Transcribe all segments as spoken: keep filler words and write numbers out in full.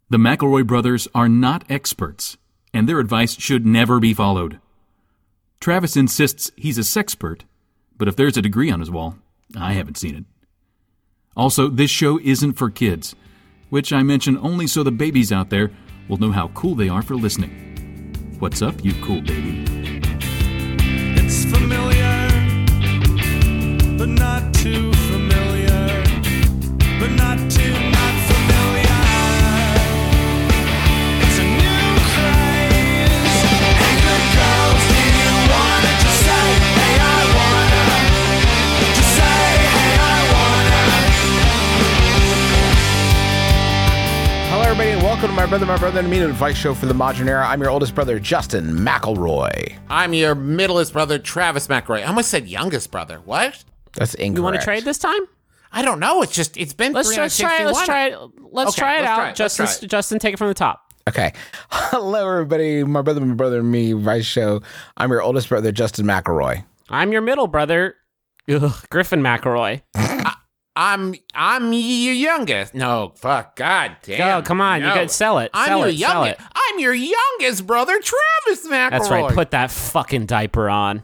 The McElroy brothers are not experts, and their advice should never be followed. Travis insists he's a sexpert, but if there's a degree on his wall, I haven't seen it. Also, this show isn't for kids, which I mention only so the babies out there will know how cool they are for listening. What's up, you cool baby? It's familiar, but not too familiar, but not too not familiar. It's a new craze. Hey, good girls, do you wanna just say, hey, I wanna? Just say, hey, I wanna. Hello, everybody, and welcome to My Brother, My Brother, and Me, an advice show for the modern era. I'm your oldest brother, Justin McElroy. I'm your middleest brother, Travis McElroy. I almost said youngest brother. What? That's incorrect. You want to trade this time? I don't know. It's just, it's been Let's just try it. Let's try it. Let's Okay, try it let's out. try it, let's Justin, try it. Justin, take it from the top. Okay. Hello, everybody. My Brother, My Brother, and Me, advice show. I'm your oldest brother, Justin McElroy. I'm your middle brother, ugh, Griffin McElroy. I'm, I'm your youngest. No, fuck, god damn. Go, come on, no. you gotta sell it. I'm Sell your it. Sell youngest. it. I'm your youngest brother, Travis McElroy. That's right. Put that fucking diaper on.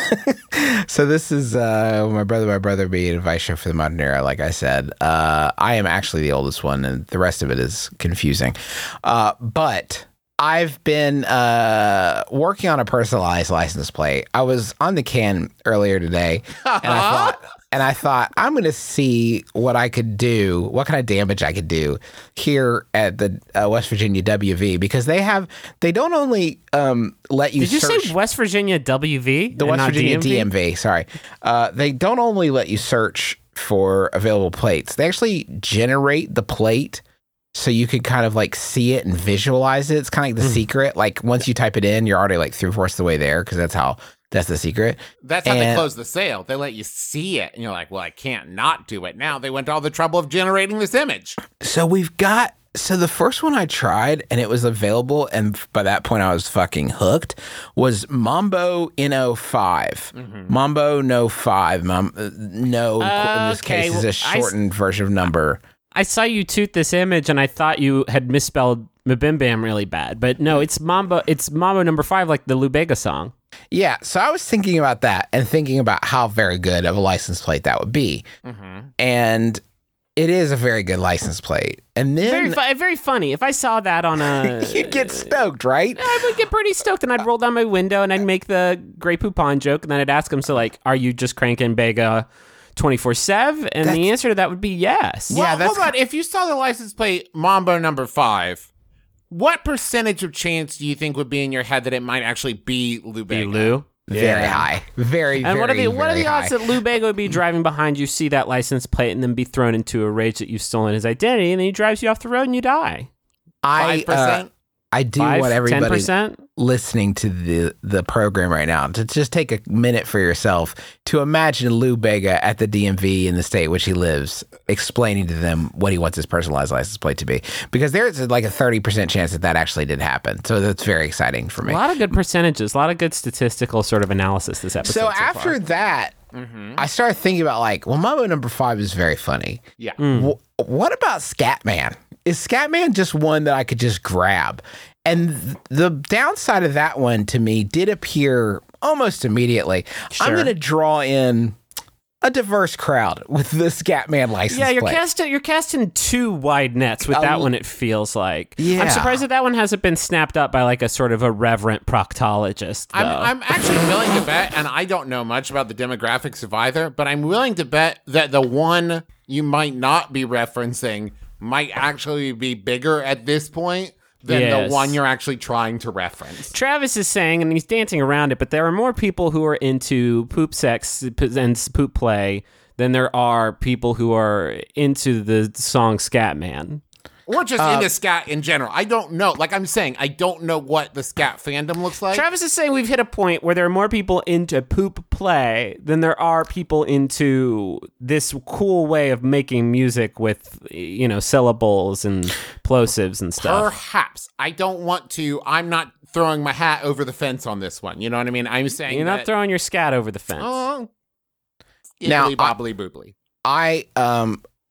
So this is uh, My Brother, My Brother, Me, an advice show for the modern era, like I said. Uh, I am actually the oldest one, and the rest of it is confusing. Uh, but I've been uh, working on a personalized license plate. I was on the can earlier today, and I thought... And I thought, I'm going to see what I could do, what kind of damage I could do here at the uh, West Virginia W V, because they have, they don't only um, let you Did you search. say West Virginia W V? The and West not Virginia D M V? D M V, sorry. Uh, they don't only let you search for available plates, they actually generate the plate so you can kind of like see it and visualize it. It's kind of like the Mm. secret. Like once you type it in, you're already like three-fourths the way there, because that's how. That's the secret. That's how they And- close the sale. They let you see it. And you're like, well, I can't not do it now. They went to all the trouble of generating this image. So we've got, so the first one I tried and it was available, and by that point I was fucking hooked, was Mambo N O five. Mm-hmm. Mambo No five. Mom, uh, no, in this Okay, case, is well, a I s- shortened version of number. I saw you toot this image, and I thought you had misspelled Mabim Bam really bad. But no, it's Mambo. It's Mambo number five, like the Lou Bega song. Yeah, so I was thinking about that and thinking about how very good of a license plate that would be. Mm-hmm. And it is a very good license plate. And Very, then fu- very funny. If I saw that on a, you'd get stoked, right? I would get pretty stoked, and I'd roll down my window, and I'd make the Grey Poupon joke, and then I'd ask him, so like, are you just cranking Bega twenty-four seven? And That's- the answer to that would be yes. Yeah, Well, that's hold on. If you saw the license plate Mambo number five, what percentage of chance do you think would be in your head that it might actually be Lou Be Bega? Lou. very high. Very, And very, what are the what are very the odds high. that Lou Bega would be driving behind you, see that license plate, and then be thrown into a rage that you've stolen his identity, and then he drives you off the road and you die? I, Five percent. uh, I do Five, want ten everybody percent. listening to the the program right now to just take a minute for yourself to imagine Lou Bega at the D M V in the state which he lives, explaining to them what he wants his personalized license plate to be, because there's like a thirty percent chance that that actually did happen. So that's very exciting for A me. lot of good percentages, a lot of good statistical sort of analysis this episode. So so after far. that, Mm-hmm. I started thinking about like, well, Mambo number five is very funny. Yeah. Mm. Wh- what about Scatman? Is Scatman just one that I could just grab? And th- the downside of that one to me did appear almost immediately. I'm Sure. going to draw in a diverse crowd with the Scatman license yeah, you're plate. casting you're casting two wide nets with A that l- one. It feels like. Yeah. I'm surprised that that one hasn't been snapped up by like a sort of a reverent proctologist. I'm, though. I'm actually willing to bet, and I don't know much about the demographics of either, but I'm willing to bet that the one you might not be referencing might actually be bigger at this point than Yes. the one you're actually trying to reference. Travis is saying, and he's dancing around it, but there are more people who are into poop sex and poop play than there are people who are into the song Scatman. Or just Uh, into scat in general. I don't know. Like I'm saying, I don't know what the scat fandom looks like. Travis is saying we've hit a point where there are more people into poop play than there are people into this cool way of making music with, you know, syllables and plosives and stuff. Perhaps. I don't want to. I'm not throwing my hat over the fence on this one. You know what I mean? I'm saying You're not that, throwing your scat over the fence. Oh, Now, skibbly bobbly boobly. I um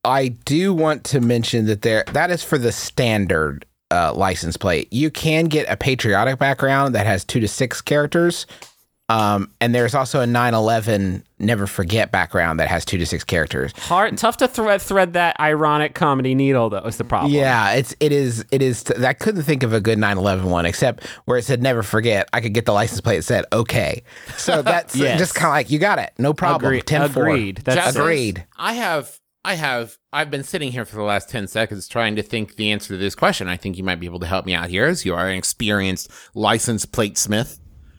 I do want to mention that there that is for the standard uh, license plate. You can get a patriotic background that has two to six characters. Um, and there's also a nine eleven Never Forget background that has two to six characters. Hard, tough to thread thread that ironic comedy needle, though, is the problem. Yeah, it's it is it is. T- I couldn't think of a good nine eleven one except where it said "Never Forget." I could get the license plate that said "Okay," so that's Yes. just kind of like you got it, no problem. Agreed. ten four. Agreed. That's Justin, Agreed. I have, I have, I've been sitting here for the last ten seconds trying to think the answer to this question. I think you might be able to help me out here, as you are an experienced license plate smith.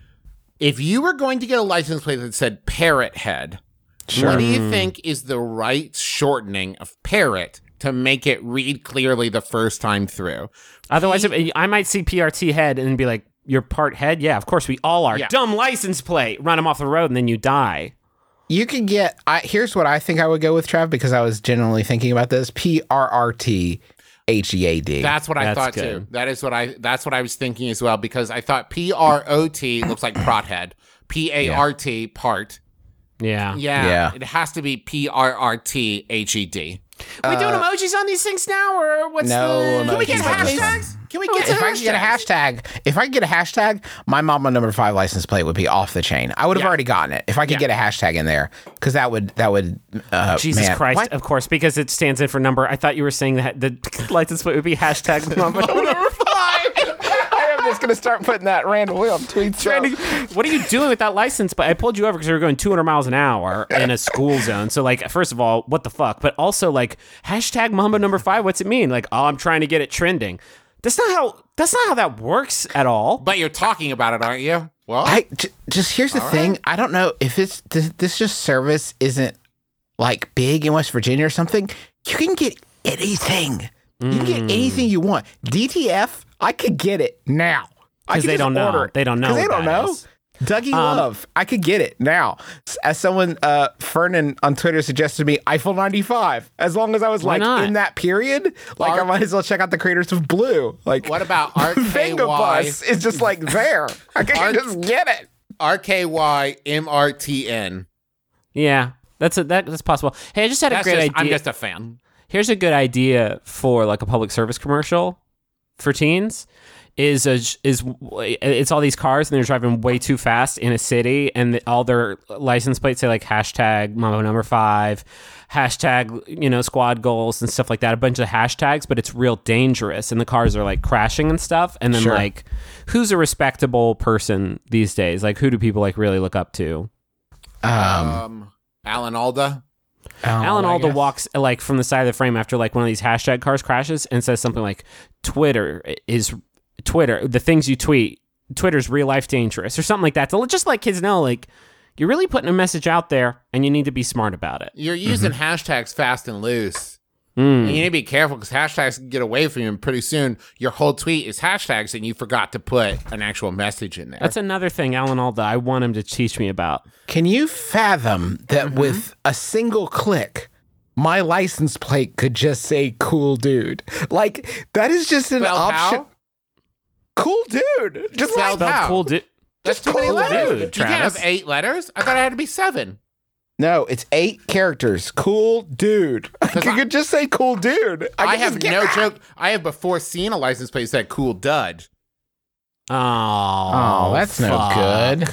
If you were going to get a license plate that said Parrot Head, what do you think is the right shortening of Parrot to make it read clearly the first time through? Otherwise, if, I might see P R T head and be like, "You're part head." Yeah, of course we all are. Yeah. Dumb license plate. Run him off the road and then you die. You could get. I, here's what I think I would go with, Trav, because I was genuinely thinking about this. P R R T H E A D. That's what I That's thought good. too. That is what I. That's what I was thinking as well, because I thought P R O T looks like prot head. P A R T part. Yeah. Yeah, Yeah. it has to be P R R T H E D. Are we doing emojis on these things now, or what's No the? Can we get emojis on this hashtags? Can we Oh, get If I could get a hashtag, if I could get a hashtag, my Mama Number Five license plate would be off the chain. I would have Yeah. already gotten it if I could Yeah. get a hashtag in there, because that would that would. Uh, Jesus man. Christ! What? Of course, because it stands in for number. I thought you were saying that the license plate would be hashtag number number five. I am just gonna start putting that randomly on tweets. Randy, what are you doing with that license? But I pulled you over because we were going two hundred miles an hour in a school zone. So, like, first of all, what the fuck? But also, like, hashtag Mambo number five. What's it mean? Like, oh, I'm trying to get it trending. That's not how. That's not how that works at all. But you're talking about it, aren't you? Well, I j- just here's the thing. I don't know if it's this, this just service isn't like big in West Virginia or something. You can get anything. You can get anything you want. D T F, I could get it now. I 'Cause could they just don't know. order it. They don't know 'Cause They what don't that know. is. Dougie Um, Love, I could get it now. S- As someone, uh, Fernan on Twitter suggested to me, Eiffel ninety-five. As long as I was Why like not? in that period, like I Ar- might as well check out the creators of Blue. Like what about R K Venga Y? Bus is just like there. I can Ar- just get it. R K Y M R T N. Yeah, that's a, that, that's possible. Hey, I just had a That's great just, idea. I'm just a fan. Here's a good idea for like a public service commercial for teens. Is a, is it's all these cars and they're driving way too fast in a city, and the, all their license plates say like hashtag Mambo number five, hashtag you know squad goals and stuff like that. A bunch of hashtags, but it's real dangerous, and the cars are like crashing and stuff. And then Sure. like, who's a respectable person these days? Like, who do people like really look up to? Um, Alan Alda. Alan Oh, I Alda guess. walks like from the side of the frame after like one of these hashtag cars crashes and says something like, "Twitter is Twitter. The things you tweet, Twitter's real life dangerous," or something like that. To just let kids know, like, you're really putting a message out there, and you need to be smart about it. You're using hashtags fast and loose. Mm. And you need to be careful because hashtags can get away from you, and pretty soon your whole tweet is hashtags, and you forgot to put an actual message in there. That's another thing, Alan Alda. I want him to teach me about. Can you fathom that Mm-hmm. with a single click, my license plate could just say "cool dude"? Like that is just an Spelled option. how? Cool dude, just like Spelled how? Cool, dude. That's too many cool letters. dude, You can't have Travis. eight letters. I thought it had to be seven. no, it's eight characters. Cool dude. I could I- just say "cool dude." I, I, could have just get no that. joke. I have before seen a license plate that said "cool dud." Oh, Oh, that's no fuck. good.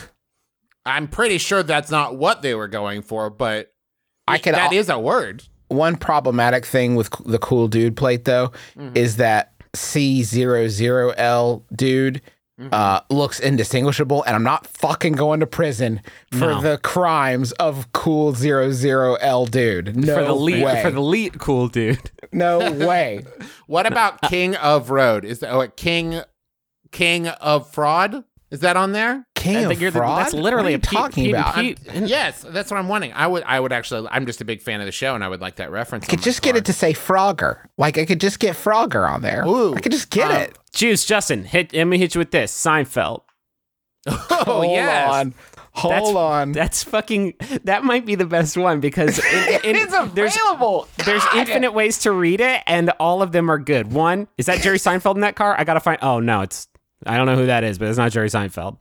I'm pretty sure that's not what they were going for, but I could that al- is a word. One problematic thing with c- the cool dude plate, though, Mm-hmm. is that C zero zero L dude Mm-hmm. uh, looks indistinguishable, and I'm not fucking going to prison for No. the crimes of cool zero zero L dude. No For the lead, way. for the lead, cool dude. no way. What about King of Road? Is that oh, King King of Fraud? Is that on there? King I of think you're the- fraud? that's literally what are you a Pete- talking Pete and about. Pete. I Yes, that's what I'm wanting. I would I would actually I'm just a big fan of the show and I would like that reference. could just get it to say Frogger. Like I could just get Frogger on there. Ooh. I could just get Um, it. Choose Justin. Hit. Let me hit you with this. Seinfeld. Oh Hold yes. on. Hold That's, on. That's fucking. That might be the best one because in, in, It's there's available. there's God. infinite ways to read it, and all of them are good. One is that Jerry Seinfeld in that car. I gotta find. Oh no, it's I don't know who that is, but it's not Jerry Seinfeld.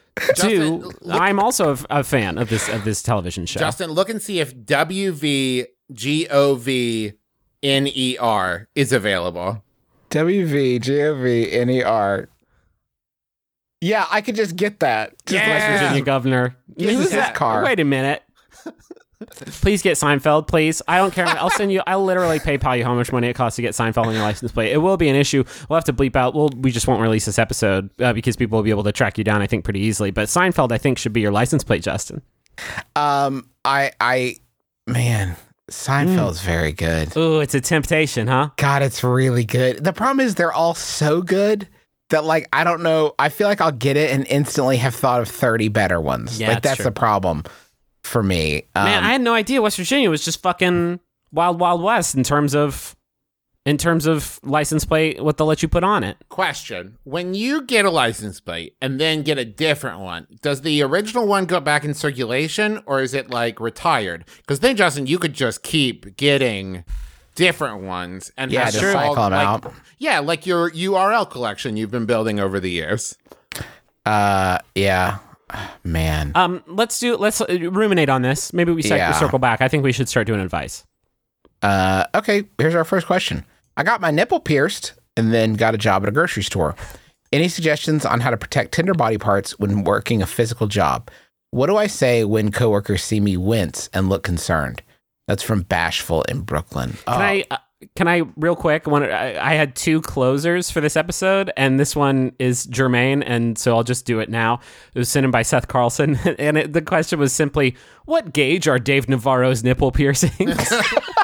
Two, look- I'm also a, a fan of this of this television show. Justin, look and see if W V G O V N E R is available. W V G O V N E R. Yeah, I could just get that. Just West like- Virginia governor. Use Who's his that? car. Wait a minute. Please get Seinfeld, please. I don't care. I'll send you. I'll literally PayPal you how much money it costs to get Seinfeld on your license plate. It will be an issue. We'll have to bleep out. Well, we just won't release this episode uh, because people will be able to track you down, I think, pretty easily. But Seinfeld, I think, should be your license plate, Justin. Um, I, I, man, Seinfeld's very good. Ooh, it's a temptation, huh? God, it's really good. The problem is they're all so good that, like, I don't know. I feel like I'll get it and instantly have thought of thirty better ones. Yeah, like, that's that's true. the problem for me. Um, Man, I had no idea West Virginia was just fucking wild, wild west in terms of in terms of license plate, what they'll let you put on it. Question. When you get a license plate and then get a different one, does the original one go back in circulation or is it like retired? Because then, Justin, you could just keep getting different ones and Yeah, have just them all, cycle 'em like- out. Yeah, like your U R L collection you've been building over the years. uh, yeah, man. Um, let's do let's uh, ruminate on this. Maybe we cyc- Yeah. circle back. I think we should start doing advice. Uh, okay, here's our first question. I got my nipple pierced and then got a job at a grocery store. Any suggestions on how to protect tender body parts when working a physical job? What do I say when coworkers see me wince and look concerned? That's from Bashful in Brooklyn. Oh, Can I uh, can I real quick? One, I, I had two closers for this episode, and this one is germane, and so I'll just do it now. It was sent in by Seth Carlson, and it, the question was simply, "What gauge are Dave Navarro's nipple piercings?"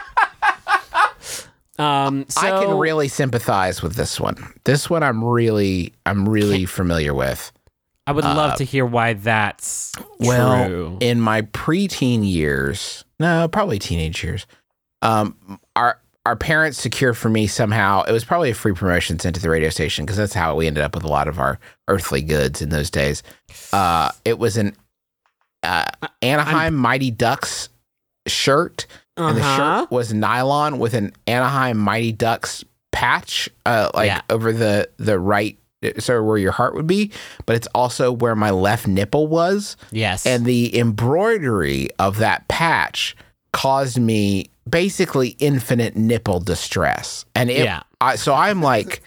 um, so, I can really sympathize with this one. This one I'm really I'm really familiar with. I would love to hear why that's Well, true. in my preteen years, no, probably teenage years, um, our our parents secured for me somehow. It was probably a free promotion sent to the radio station because that's how we ended up with a lot of our earthly goods in those days. Uh, it was an uh, Anaheim Mighty Ducks shirt, and the Uh-huh. shirt was nylon with an Anaheim Mighty Ducks patch, uh, like Yeah. over the the right. So where your heart would be, but it's also where my left nipple was. Yes, And the embroidery of that patch caused me basically infinite nipple distress. And it, Yeah. I, so I'm like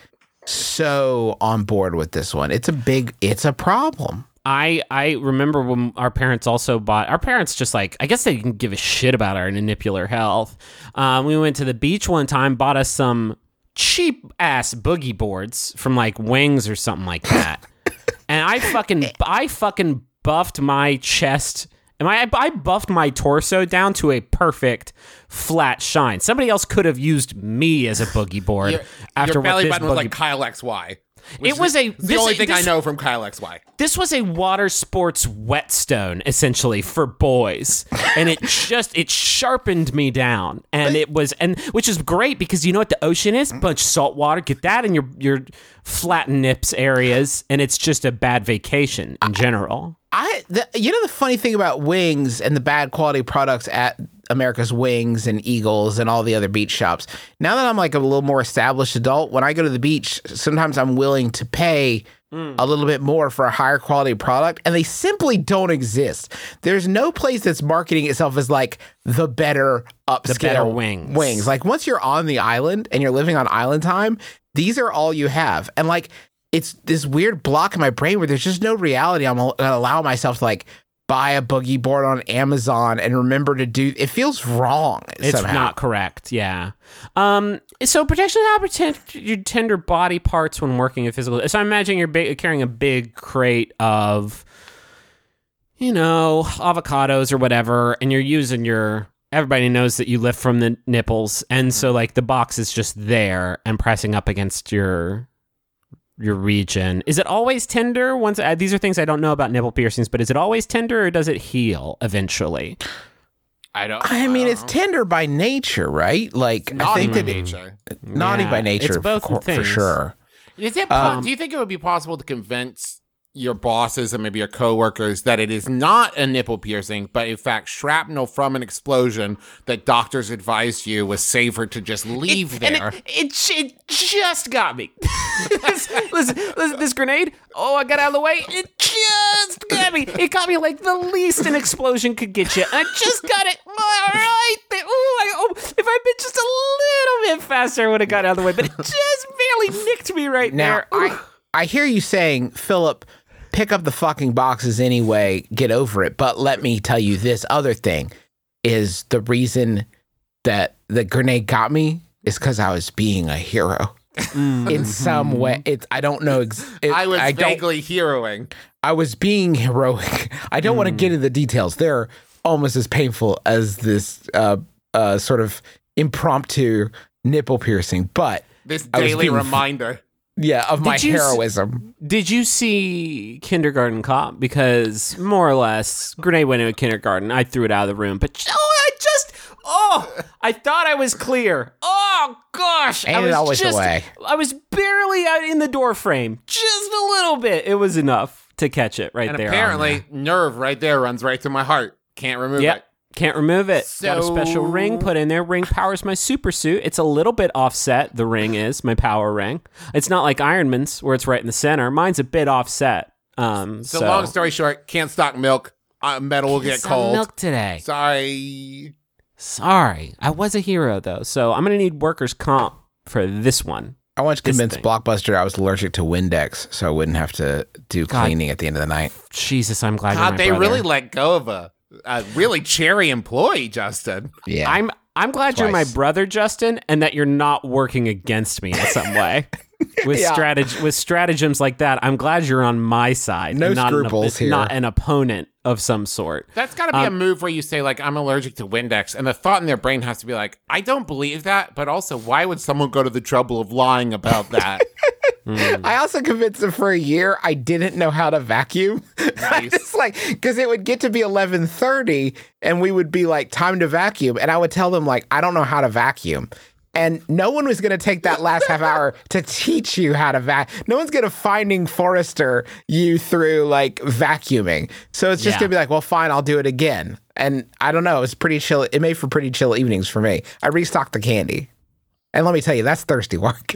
so on board with this one. It's a big, it's a problem. I I remember when our parents also bought. Our parents just like I guess they didn't give a shit about our nippular health. Um, we went to the beach one time, bought us some cheap ass boogie boards from like Wings or something like that, and I fucking I fucking buffed my chest. And I, I buffed my torso down to a perfect flat shine. Somebody else could have used me as a boogie board Your, after your what belly this button was boogie- like Kyle X Y. It was a- the this- only thing I this- know from Kyle X Y. This was a water sports whetstone, essentially, for boys. And it just, it sharpened me down. And it was, and which is great because you know what the ocean is? Bunch of salt water. Get that in your, your flat nips areas. And it's just a bad vacation in general. I, the, you know, the funny thing about Wings and the bad quality products at America's Wings and Eagles and all the other beach shops. Now that I'm like a little more established adult, when I go to the beach, sometimes I'm willing to pay a little bit more for a higher quality product, and they simply don't exist. There's no place that's marketing itself as like the better upscale better wings. Wings. Like once you're on the island and you're living on island time, these are all you have. And like it's this weird block in my brain where there's just no reality. I'm gonna allow myself to like buy a boogie board on Amazon and remember to do it. Feels wrong. It's somehow. not correct. Yeah. Um. So protection, how to protect your tender body parts when working a physical. So I'm imagining you're ba- carrying a big crate of, you know, avocados or whatever, and you're using your. Everybody knows that you lift from the nipples, and so like the box is just there and pressing up against your. Your region. Is it always tender? Once uh, these are things I don't know about nipple piercings, but is it always tender or does it heal eventually? I don't. I mean, don't it's know. tender by nature, right? Like I naughty think by that it- nature. naughty Yeah, by nature, it's both for, for things. sure. Is it? Po- Um, do you think it would be possible to convince your bosses and maybe your coworkers that it is not a nipple piercing, but in fact shrapnel from an explosion that doctors advised you was safer to just leave And there? it, it, it just got me. listen, listen, listen, this grenade. Oh, I got out of the way. It just got got me. It got me like the least an explosion could get you. I just got it right there. Ooh, I, oh, if I'd been just a little bit faster, I would have got out of the way. But it just barely nicked me right Now, there. I, I hear you saying, Philip, pick up the fucking boxes anyway, get over it. But let me tell you this other thing is the reason that the grenade got me is because I was being a hero. In some way, it's I don't know. Ex- it, I was I don't- vaguely heroing. I was being heroic. I don't want to get into the details. They're almost as painful as this uh, uh, sort of impromptu nipple piercing, but This I was daily being- reminder. yeah, of my Did you s- heroism. Did you see Kindergarten Cop? Because more or less, grenade went into kindergarten. I threw it out of the room, but oh, I just oh, I thought I was clear. Oh gosh, I Ain't it was always the just way? I was barely out in the door frame, just a little bit. It was enough to catch it right And there. on apparently, nerve right there runs right to my heart. Can't remove there. Yep. it. Can't remove it. Got a So- special ring put in there. Ring powers my super suit. It's a little bit offset. The ring is my power ring. It's not like Iron Man's where it's right in the center. Mine's a bit offset. Um, So, so, long story short, can't stock milk. Uh, metal will get Some cold. milk today. Sorry. Sorry, I was a hero though, so I'm gonna need workers' comp for this one. I want to This convince thing. Blockbuster I was allergic to Windex, so I wouldn't have to do God. cleaning at the end of the night. Jesus, I'm glad. you're my God, they brother. really let go of a, a really cherry employee, Justin. Yeah, I'm I'm glad you're my Twice. brother, Justin, and that you're not working against me in some way. With Yeah. strateg- with stratagems like that, I'm glad you're on my side. No and not scruples an, here. Not an opponent of some sort. That's got to be Um, a move where you say, like, I'm allergic to Windex. And the thought in their brain has to be like, I don't believe that. But also, why would someone go to the trouble of lying about that? I also convinced them for a year I didn't know how to vacuum. Nice. It's like because it would get to be eleven thirty and we would be like time to vacuum, and I would tell them like I don't know how to vacuum. And no one was going to take that last half hour to teach you how to vac. No one's going to Finding Forrester you through like vacuuming. So it's just Yeah. going to be like, well, fine, I'll do it again. And I don't know. It's pretty chill. It made for pretty chill evenings for me. I restocked the candy. And let me tell you, that's thirsty work.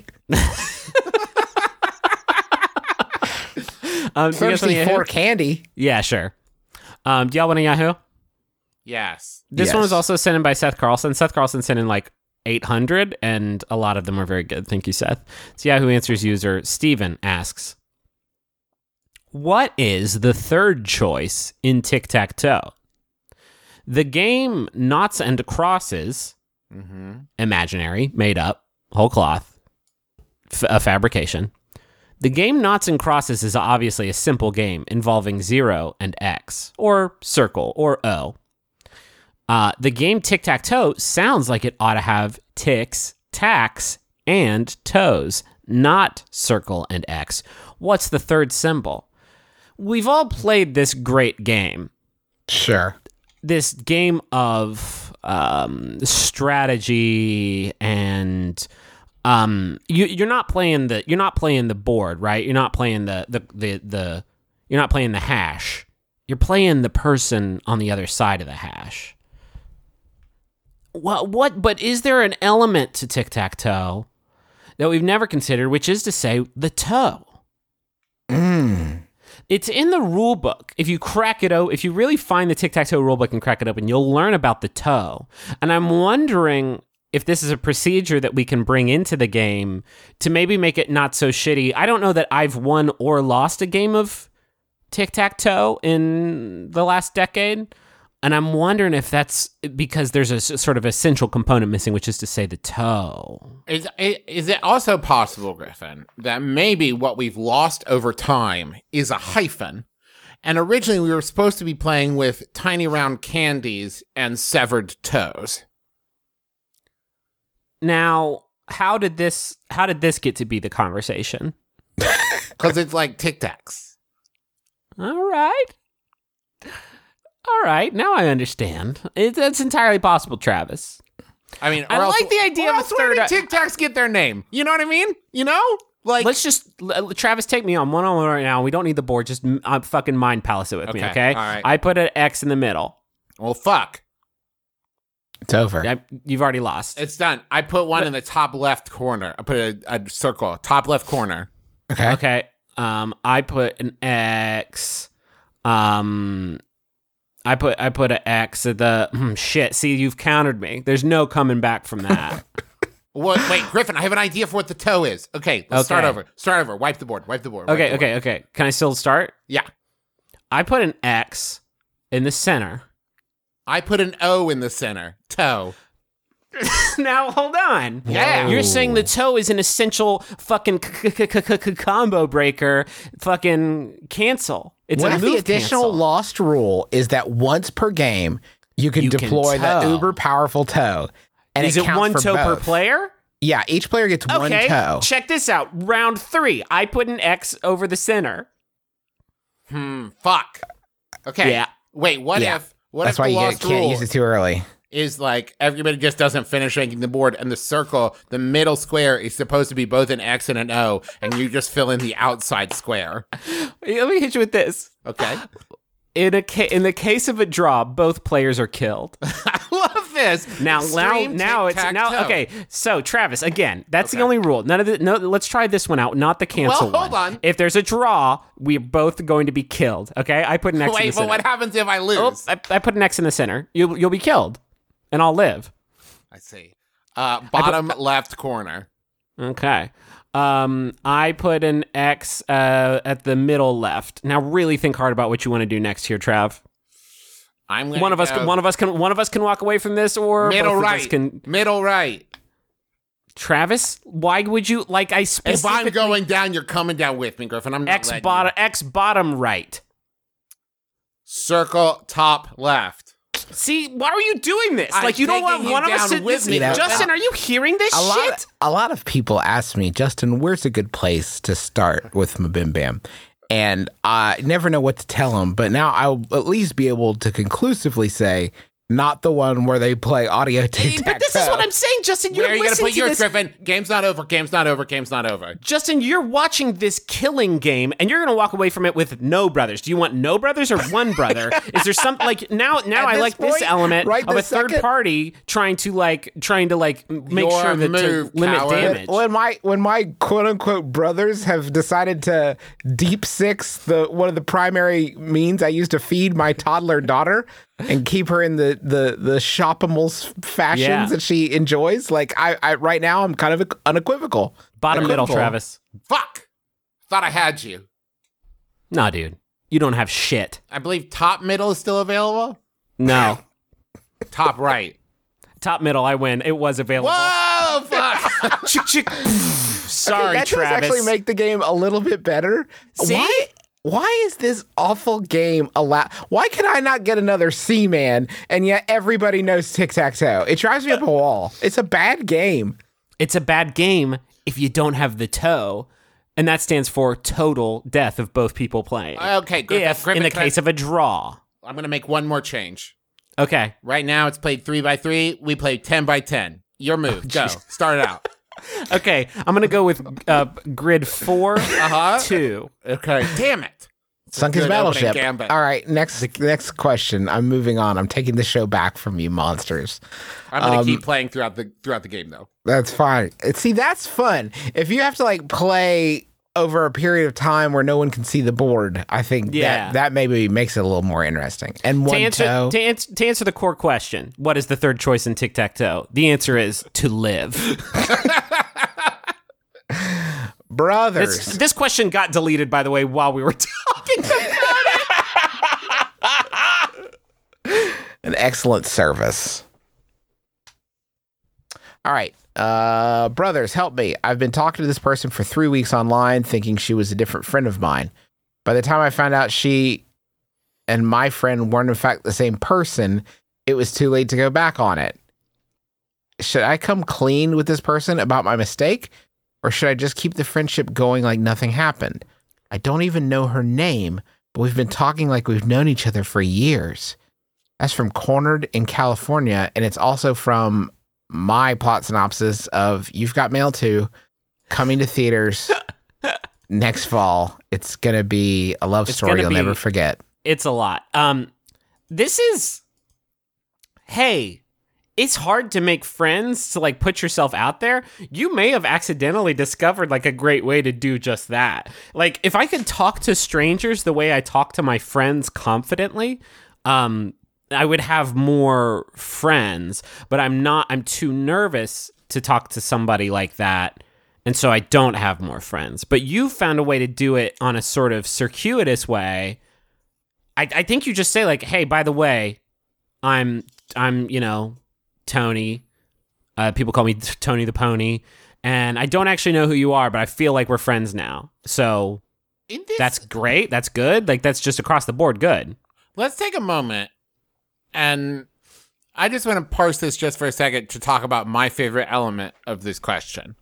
Um, do you guys wanna Thirsty Yahoo? for candy. Yeah, sure. Um, do y'all want a Yahoo? Yes. This Yes. one was also sent in by Seth Carlson. Seth Carlson sent in like eight hundred, and a lot of them are very good. Thank you, Seth. So Yahoo Answers user Steven asks, what is the third choice in tic-tac-toe? The game Knots and Crosses, Mm-hmm. imaginary, made up, whole cloth, f- a fabrication. The game Knots and Crosses is obviously a simple game involving zero and X, or circle, or O. Uh, the game Tic-Tac-Toe sounds like it ought to have ticks, tacks, and toes, not circle and X. What's the third symbol? We've all played this great game. Sure. This game of um, strategy and um, you, you're not playing the you're not playing the board, right? You're not playing the the, the the you're not playing the hash. You're playing the person on the other side of the hash. What what? But is there an element to tic-tac-toe that we've never considered, which is to say the toe? Mm. It's in the rule book. If you crack it out, if you really find the tic-tac-toe rule book and crack it open, you'll learn about the toe. And I'm wondering if this is a procedure that we can bring into the game to maybe make it not so shitty. I don't know that I've won or lost a game of tic-tac-toe in the last decade. And I'm wondering if that's because there's a s- sort of essential component missing, which is to say the toe. Is, is it also possible, Griffin, that maybe what we've lost over time is a hyphen? And originally we were supposed to be playing with tiny round candies and severed toes. Now, how did this how did this get to be the conversation? Because it's like Tic Tacs. All right. All right, now I understand. It, that's entirely possible, Travis. I mean, I or else, like the idea or of a else where third- did Tic Tacs get their name? You know what I mean? You know? Like, Let's just, l- Travis, take me on one on one right now. We don't need the board. Just uh, fucking mind palace it with me, Okay, okay? all right. I put an X in the middle. well, fuck. It's over. I, you've already lost. It's done. I put one in the top left corner. I put a, a circle, top left corner. Okay. Okay. Um, I put an X Um, I put I put an X at the hmm, shit. See, you've countered me. There's no coming back from that. What? Wait, Griffin, I have an idea for what the toe is. Okay, let's start Okay. over. Start over. Wipe the board. Wipe the board. wipe Okay, the board. okay, okay. Can I still start? Yeah. I put an X in the center. I put an O in the center. Toe. Now hold on. Yeah. You're saying the toe is an essential fucking c- c- c- c- c- combo breaker. Fucking cancel. It's What a if move the additional cancel. lost rule is that once per game you can You can deploy the toe. uber powerful toe? And Is it counts one for toe per both. player? Yeah, each player gets one Okay. toe. Check this out. Round three. I put an X over the center. Hmm. Fuck. Okay. Yeah. Wait. What Yeah. if? What That's if why the you lost get, can't rule use it too early. is like everybody just doesn't finish ranking the board, and the circle, the middle square, is supposed to be both an X and an O, and you just fill in the outside square. Let me hit you with this. Okay. In a ca- in the case of a draw, both players are killed. I love this. Now, now, Extreme now it's now. tic-tac-toe. Okay, so Travis, again, that's the Okay. only rule. None of the no. Let's try this one out. Not the cancel Well, hold one. on. If there's a draw, we're both going to be killed. Okay, I put an X in the Wait, but center. what happens if I lose? Oh, I, I put an X in the center. You'll you'll be killed, and I'll live. I see. Uh, bottom left corner. Okay. Um, I put an X uh, at the middle left. Now, really think hard about what you want to do next here, Trav. I'm gonna One of us, go can, one of us can, one of us can walk away from this, or middle both of us right. can. Middle right. Travis, why would you like? I If specifically I'm going down, you're coming down with me, Griffin. I'm not X letting bottom, you. X bottom right. Circle top left. See, why are you doing this? I'm like, you don't want taking you one of us down to. with me. You know, Justin, are you hearing this A lot, shit? a lot of people ask me, Justin, where's a good place to start with Mabim Bam? And I never know what to tell them, but now I'll at least be able to conclusively say, not the one where they play audio tic But this is what I'm saying, Justin. You're Where are you gonna listening put to yours, this. Griffin? Game's not over. Game's not over. Game's not over. Justin, you're watching this killing game, and you're going to walk away from it with no brothers. Do you want no brothers or one brother? Is there some like now? Now At I this like this point, element right of a this third second- party trying to like trying to like m- make Your sure that move, to limit coward. damage. When my when my quote unquote brothers have decided to deep six the one of the primary means I use to feed my toddler daughter and keep her in the the the shoppable fashions Yeah. that she enjoys, like I, I right now I'm kind of unequivocal. Bottom middle, Equivocal. Travis. Fuck. Thought I had you. Nah, dude, you don't have shit. I believe top middle is still available. No, Top right. top middle, I win. It was available. Whoa, fuck. Chick, chick. Sorry, that Travis. does actually make the game a little bit better. See? Why? Why is this awful game allowed? Why can I not get another C-Man and yet everybody knows tic-tac-toe? It drives me up a wall. It's a bad game. It's a bad game if you don't have the toe, and that stands for total death of both people playing. Okay, Griffin, if Griffin, in the can I- case of a draw. I'm gonna make one more change. Okay. Right now, it's played three by three. We played ten by ten. Your move. Go. Start it out. Okay, I'm gonna go with uh, grid four, Uh-huh. two. Okay. Damn it. Sunk his Good opening battleship. gambit. All right, next next question. I'm moving on. I'm taking the show back from you monsters. I'm gonna Um, keep playing throughout the throughout the game though. That's fine. See, that's fun. If you have to like play over a period of time where no one can see the board, I think Yeah. that, that maybe makes it a little more interesting. And To one answer, toe. to, answer, to answer the core question, what is the third choice in tic tac toe? The answer is to live. Brothers. This, this question got deleted, by the way, while we were talking about it. An excellent service. All right. Uh, brothers, help me. I've been talking to this person for three weeks online thinking she was a different friend of mine. By the time I found out she and my friend weren't in fact the same person, it was too late to go back on it. Should I come clean with this person about my mistake? Or should I just keep the friendship going like nothing happened? I don't even know her name, but we've been talking like we've known each other for years. That's from Cornered in California, and it's also from my plot synopsis of You've Got Mail two, coming to theaters next fall. It's going to be a love It's story gonna you'll be- never forget. It's a lot. Um, this is, hey, it's hard to make friends, to like put yourself out there. You may have accidentally discovered like a great way to do just that. Like if I could talk to strangers the way I talk to my friends confidently, um, I would have more friends, but I'm not, I'm too nervous to talk to somebody like that. And so I don't have more friends, but you found a way to do it on a sort of circuitous way. I, I think you just say like, hey, by the way, I'm, I'm, you know, Tony. Uh, people call me Tony the Pony, and I don't actually know who you are, but I feel like we're friends now. So In this, that's great. That's good. Like that's just across the board good. let's take a moment, and I just want to parse this just for a second to talk about my favorite element of this question.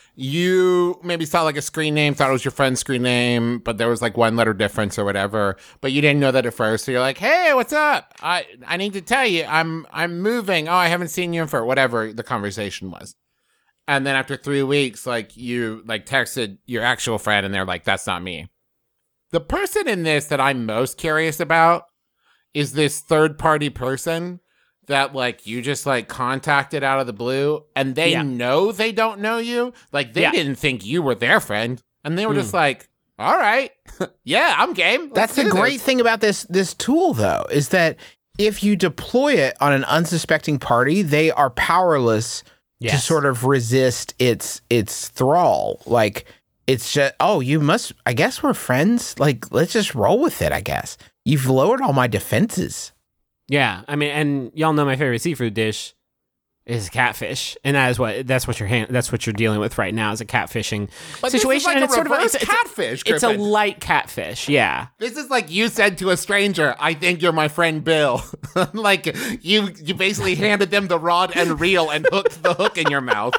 You maybe saw like a screen name, thought it was your friend's screen name, but there was like one letter difference or whatever, but you didn't know that at first. So you're like, hey, what's up? I, I need to tell you, I'm, I'm moving. Oh, I haven't seen you in for whatever the conversation was. And then after three weeks, like you like texted your actual friend and they're like, that's not me. The person in this that I'm most curious about is this third party person that like you just like contacted out of the blue and they Yeah. know they don't know you. Like they Yeah. didn't think you were their friend and they were just like, all right, yeah, I'm game. Let's That's the do great this." thing about this this tool, though, is that if you deploy it on an unsuspecting party, they are powerless to Yes. sort of resist its its thrall. Like it's just, oh, you must. I guess we're friends. Like let's just roll with it. I guess you've lowered all my defenses. Yeah, I mean, and y'all know my favorite seafood dish is catfish, and that is what that's what you're hand, that's what you're dealing with right now is a catfishing But this is situation, like and a it's sort of a, reverse it's, it's a- catfish, It's a Griffin. light catfish, yeah. This is like you said to a stranger, I think you're my friend Bill. Like you you basically handed them the rod and reel and hooked the hook in your mouth.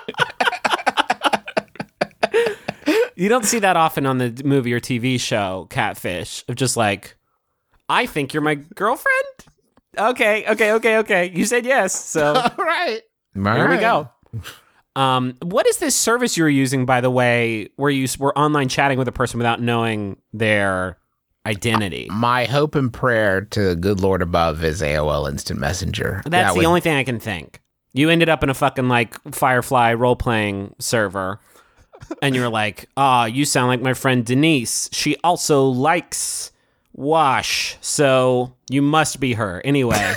You don't see that often on the movie or T V show Catfish of just like, I think you're my girlfriend. Okay, okay, okay, okay. You said yes, so All right. here we go. Um, what is this service you're using, by the way, where you s- were online chatting with a person without knowing their identity? My hope and prayer to the good Lord above is A O L Instant Messenger. That's That the would- only thing I can think. You ended up in a fucking like Firefly role playing server, and you're like, "Ah, you sound like my friend Denise. She also likes wash, so you must be her." Anyway,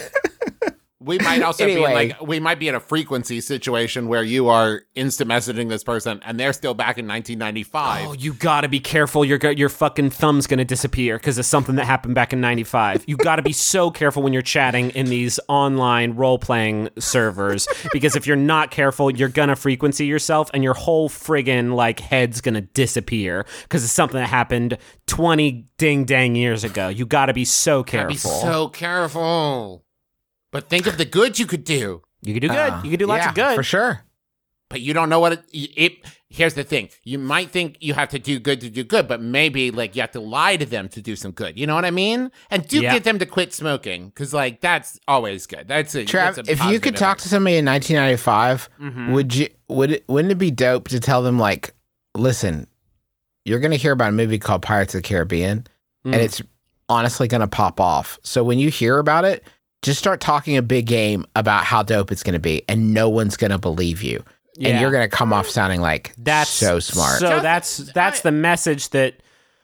We might also be Anyway. in like we might be in a frequency situation where you are instant messaging this person and they're still back in nineteen ninety-five. oh, you gotta be careful. Your go- your fucking thumb's gonna disappear because of something that happened back in ninety-five. You gotta be so careful when you're chatting in these online role playing servers because if you're not careful, you're gonna frequency yourself and your whole friggin' like head's gonna disappear because it's something that happened twenty ding dang years ago. You gotta be so Gotta careful. be so careful. But think of the good you could do. you could do good. Uh, you could do lots yeah, of good. for sure. But you don't know what it, it. Here's the thing: you might think you have to do good to do good, but maybe like you have to lie to them to do some good. You know what I mean? And do Yeah. get them to quit smoking because like that's always good. That's a Trav, that's a if you positive could talk to effect. somebody in nineteen ninety-five, Mm-hmm. would you? Would it? Wouldn't it be dope to tell them like, listen, you're gonna hear about a movie called Pirates of the Caribbean, Mm. and it's honestly gonna pop off. So when you hear about it, just start talking a big game about how dope it's gonna be, and no one's gonna believe you, Yeah. and you're gonna come off sounding like That's so smart. So Justin, that's that's I- the message that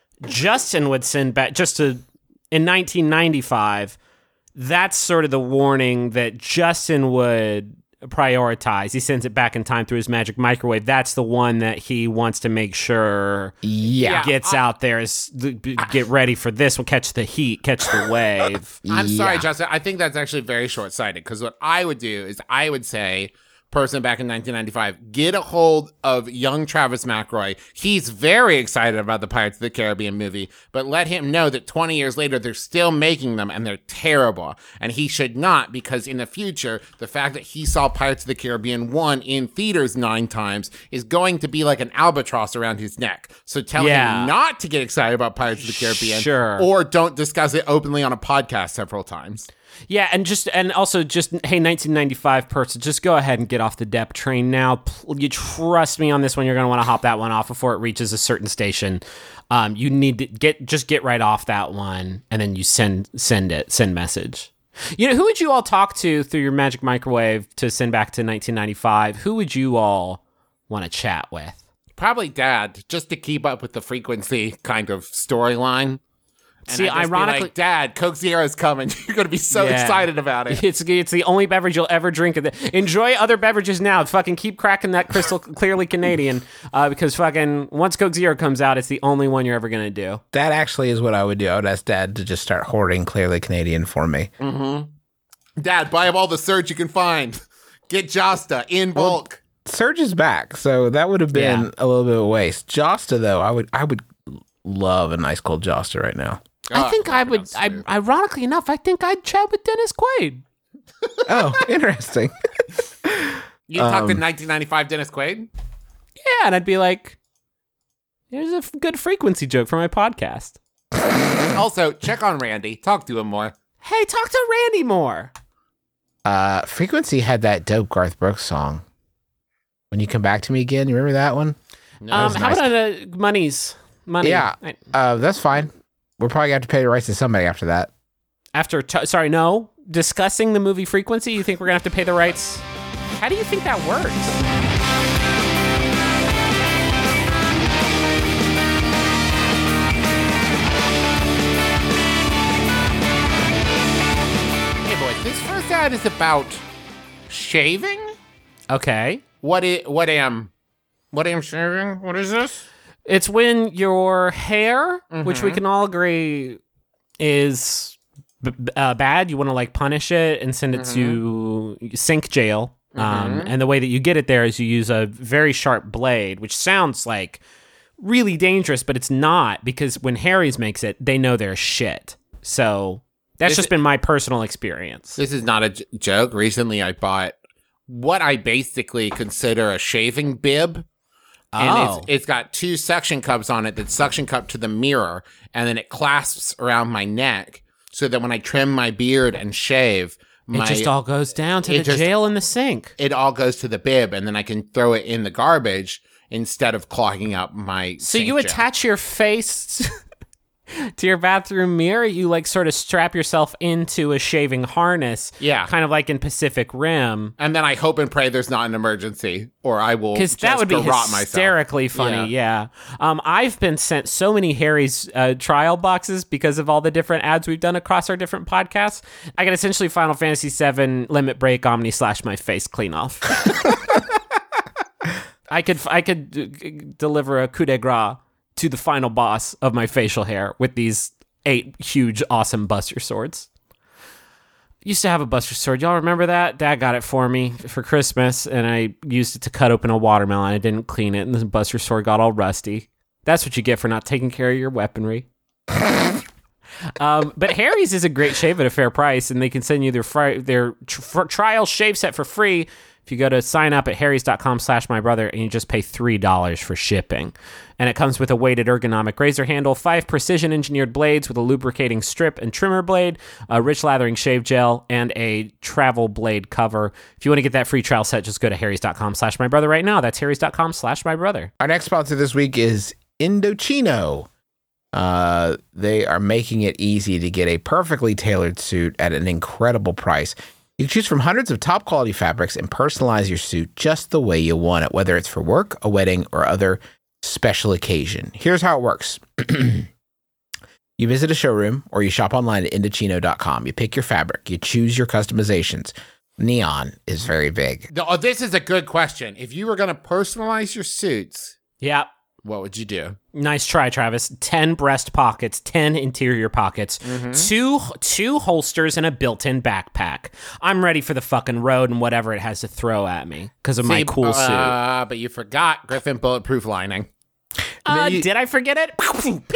Justin would send back just to in nineteen ninety-five. That's sort of the warning that Justin would prioritize. He sends it back in time through his magic microwave. That's the one that he wants to make sure yeah, gets out there. Is get ready for this one. Catch the heat. Catch the wave. I'm sorry, Yeah. Justin. I think that's actually very short sighted because what I would do is I would say, person back in nineteen ninety-five, get a hold of young Travis McRoy. He's very excited about the Pirates of the Caribbean movie, but let him know that twenty years later, they're still making them and they're terrible. And he should not, because in the future, the fact that he saw Pirates of the Caribbean one in theaters nine times is going to be like an albatross around his neck. So tell Yeah. him not to get excited about Pirates of the Caribbean. Sure. Or don't discuss it openly on a podcast several times. Yeah, and just and also just hey, nineteen ninety-five person, just go ahead and get off the Depp train now. Pl- You trust me on this one. You're going to want to hop that one off before it reaches a certain station. Um, you need to get just get right off that one, and then you send send it send message. You know, who would you all talk to through your magic microwave to send back to nineteen ninety-five? Who would you all want to chat with? Probably Dad, just to keep up with the frequency kind of storyline. And See, I'd just be ironically- like, Dad, Coke Zero's coming. You're going to be so Yeah. excited about it. It's it's the only beverage you'll ever drink. Of the, enjoy other beverages now. Fucking keep cracking that crystal clearly Canadian uh, because fucking once Coke Zero comes out, it's the only one you're ever going to do. That actually is what I would do. I would ask Dad to just start hoarding Clearly Canadian for me. Dad, buy up all the Surge you can find. Get Josta in bulk. Surge is back, so that would have been Yeah. a little bit of a waste. Josta, though, I would I would love a nice cold Josta right now. I think I would. I, smooth. ironically enough, I think I'd chat with Dennis Quaid. Oh, interesting. You talked Um, to nineteen ninety-five Dennis Quaid? Yeah, and I'd be like, "Here's a f- good frequency joke for my podcast." Also, check on Randy. Talk to him more. Hey, talk to Randy more. Uh, Frequency had that dope Garth Brooks song. When You Come Back to Me Again, you remember that one? No, Um, how nice. about uh, monies? Money. Yeah. I- Uh, that's fine. We're probably gonna have to pay the rights to somebody after that. After, t- sorry, no. Discussing the movie Frequency, you think we're gonna have to pay the rights? How do you think that works? Hey, boys, this first ad is about shaving? Okay. What I, what am, what am shaving? What is this? It's when your hair, which Mm-hmm. we can all agree is b- b- uh, bad, you want to like punish it and send it to sink jail. Um, Mm-hmm. and the way that you get it there is you use a very sharp blade, which sounds like really dangerous, but it's not, because when Harry's makes it, they know they're shit. So that's This- just been my personal experience. This is not a j- joke. Recently, I bought what I basically consider a shaving bib. And Oh. it's, it's got two suction cups on it that suction cup to the mirror, and then it clasps around my neck so that when I trim my beard and shave, my, It just all goes down to it the just- jail in the sink. it all goes to the bib, and then I can throw it in the garbage instead of clogging up my. So sink you jet. attach your face to your bathroom mirror, you like sort of strap yourself into a shaving harness. Yeah. Kind of like in Pacific Rim. and then I hope and pray there's not an emergency, or I will Because just that would be garrot myself. hysterically funny, yeah. Um, I've been sent so many Harry's uh, trial boxes because of all the different ads we've done across our different podcasts. I can essentially Final Fantasy seven Limit Break Omni slash my face clean off. I could I could d- g- deliver a coup de grace to the final boss of my facial hair with these eight huge, awesome Buster Swords. Used to have a Buster Sword. Y'all remember that? Dad got it for me for Christmas, and I used it to cut open a watermelon. I didn't clean it, and the Buster Sword got all rusty. That's what you get for not taking care of your weaponry. um, but Harry's is a great shave at a fair price, and they can send you their fri- their tr- trial shave set for free if you go to sign up at harrys.com slash my brother, and you just pay three dollars for shipping. And it comes with a weighted ergonomic razor handle, five precision engineered blades with a lubricating strip and trimmer blade, a rich lathering shave gel, and a travel blade cover. If you want to get that free trial set, just go to harrys.com slash my brother right now. That's harrys.com slash my brother. Our next sponsor this week is Indochino. Uh, they are making it easy to get a perfectly tailored suit at an incredible price. You can choose from hundreds of top quality fabrics and personalize your suit just the way you want it, whether it's for work, a wedding, or other special occasion. Here's how it works. You visit a showroom or you shop online at Indochino dot com. You pick your fabric. You choose your customizations. Neon is very big. Oh, this is a good question. If you were going to personalize your suits, Yeah. what would you do? Nice try, Travis. ten breast pockets, ten interior pockets, two two holsters, and a built-in backpack. I'm ready for the fucking road and whatever it has to throw at me because of my See, cool suit. uh, But you forgot Griffin bulletproof lining. Uh, you- did I forget it? Ping, ping.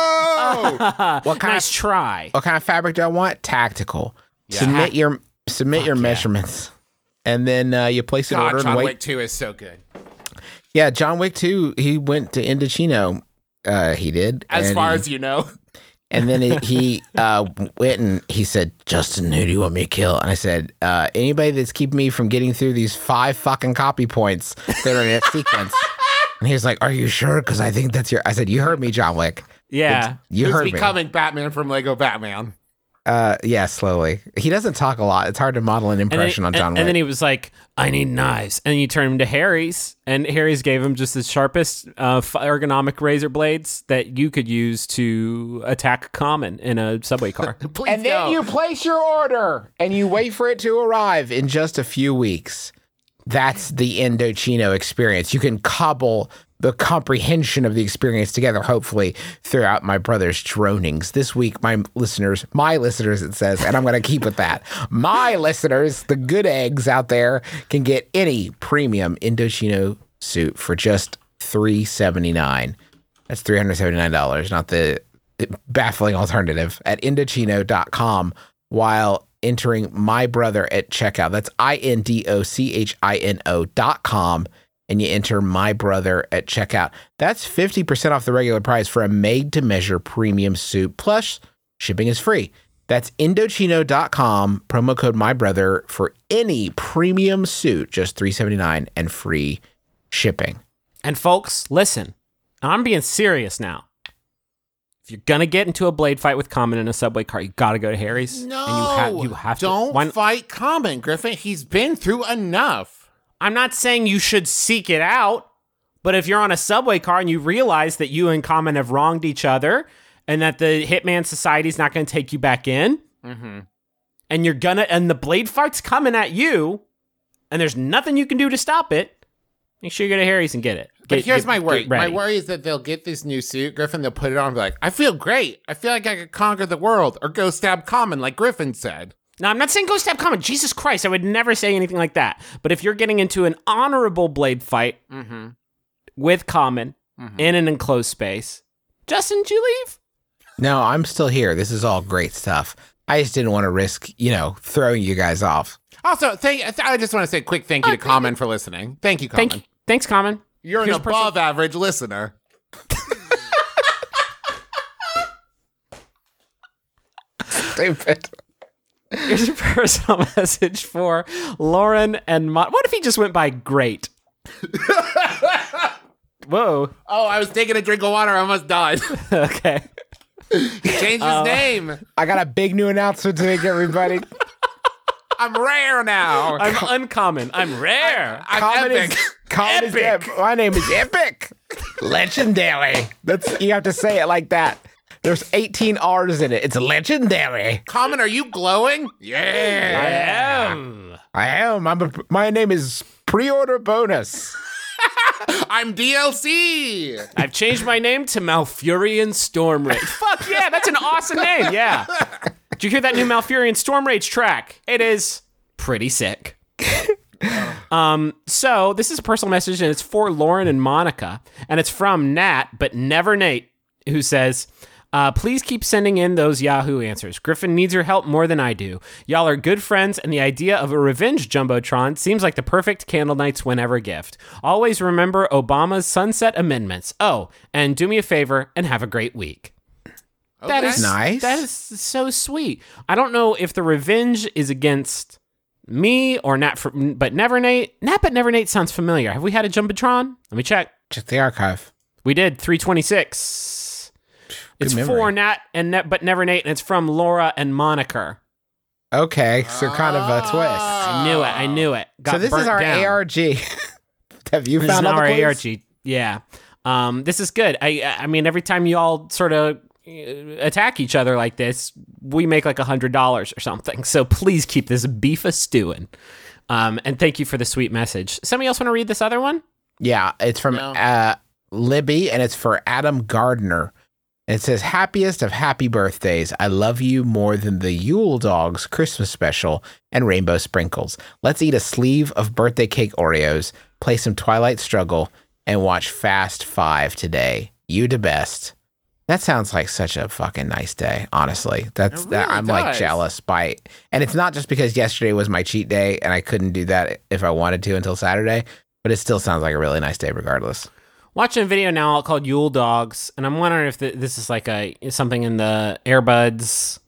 Oh! What kind Nice of try. what kind of fabric do I want? Tactical. Submit your submit your yeah. measurements, and then uh, you place an God, order John and wait. Wick two is so good. Yeah, John Wick two. He went to Indochino. Uh, he did. As and far he- as you know. And then he, he uh, went and he said, "Justin, who do you want me to kill?" And I said, uh, "Anybody that's keeping me from getting through these five fucking copy points that are in that sequence." And he was like, "Are you sure? Because I think that's your." I said, "You heard me, John Wick. Yeah. You Who's heard me." becoming Batman from Lego Batman? Uh, yeah, slowly. He doesn't talk a lot. It's hard to model an And then, impression on John and, Wick. and then he was like, I need knives. And you turn him to Harry's, and Harry's gave him just the sharpest uh, f- ergonomic razor blades that you could use to attack Common in a subway car. Please and then don't. you place your order and you wait for it to arrive in just a few weeks. That's the Indochino experience. You can cobble the comprehension of the experience together, hopefully, throughout my brother's dronings. This week, my listeners, my listeners, it says, and I'm going to keep with that. My listeners, the good eggs out there, can get any premium Indochino suit for just three hundred seventy-nine dollars. That's three hundred seventy-nine dollars, not the, the baffling alternative, at Indochino dot com while entering my brother at checkout. That's I N D O C H I N O dot com. And you enter my brother at checkout. That's fifty percent off the regular price for a made-to-measure premium suit. Plus, shipping is free. That's Indochino dot com, promo code my brother for any premium suit, just three hundred seventy-nine dollars and free shipping. And folks, listen, I'm being serious now. If you're going to get into a blade fight with Common in a subway car, you got to go to Harry's. No, and you, ha- you have don't to. Why- fight Common, Griffin. He's been through enough. I'm not saying you should seek it out, but if you're on a subway car and you realize that you and Common have wronged each other and that the Hitman Society is not going to take you back in, Mm-hmm. and you're gonna, and the blade fight's coming at you, and there's nothing you can do to stop it, make sure you go to Harry's and get it. But Get- here's get- my worry. get My ready. worry is that they'll get this new suit, Griffin. They'll put it on and be like, I feel great. I feel like I could conquer the world or go stab Common, like Griffin said. Now, I'm not saying go stab Common. Jesus Christ, I would never say anything like that. But if you're getting into an honorable blade fight Mm-hmm. with Common Mhm. in an enclosed space, Justin, did you leave? No, I'm still here. This is all great stuff. I just didn't want to risk, you know, throwing you guys off. Also, thank. I just want to say a quick thank you to Common for listening. Thank you, Common. Thank, thanks, Common. You're an Here's a person- above average listener. Stupid. Here's a personal message for Lauren and Mon. What if he just went by Great? Whoa. Oh, I was taking a drink of water. I almost died. Okay. He changed his name. I got a big new announcement to make, everybody. I'm rare now. I'm uncommon. I'm rare. I'm Common epic. is, Common is Epic. ep- my name is Epic. Legendary. That's you have to say it like that. There's eighteen R's in it. It's legendary. Common, are you glowing? Yeah. I am. I am. I'm a, my name is Pre-Order Bonus. I'm D L C. I've changed my name to Malfurion Stormrage. Fuck yeah, that's an awesome name. Yeah. Did you hear that new Malfurion Stormrage track? It is pretty sick. um, so this is a personal message, and it's for Lauren and Monica, and it's from Nat, but never Nate, who says, uh, please keep sending in those Yahoo answers. Griffin needs your help more than I do. Y'all are good friends, and the idea of a revenge Jumbotron seems like the perfect Candle Nights whenever gift. Always remember Obama's Sunset Amendments. Oh, and do me a favor and have a great week. That Okay. is Nice. That is so sweet. I don't know if the revenge is against me or Nat, for, but Never Nate. Nat, but Never Nate sounds familiar. Have we had a Jumbotron? Let me check. Check the archive. We did three twenty-six. It's memory. for Nat and Net, but Never Nate, and it's from Laura and Moniker. Okay, so kind of a twist. I knew it. I knew it. Got So this burnt is our down. A R G. Have you This is found not all the our clues? A R G. Yeah. Um, this is good. I I mean, every time you all sort of attack each other like this, we make like a hundred dollars or something. So please keep this beef a stewing. Um, and thank you for the sweet message. Somebody else want to read this other one? Yeah, it's from No. uh, Libby, and it's for Adam Gardner. And it says, happiest of happy birthdays. I love you more than the Yule Dogs Christmas special and rainbow sprinkles. Let's eat a sleeve of birthday cake Oreos, play some Twilight Struggle, and watch Fast Five today. You the best. That sounds like such a fucking nice day, honestly. That's It that really I'm like does. jealous by, and it's not just because yesterday was my cheat day and I couldn't do that if I wanted to until Saturday, but it still sounds like a really nice day regardless. Watching a video now called Yule Dogs, and I'm wondering if th- this is like a something in the Airbuds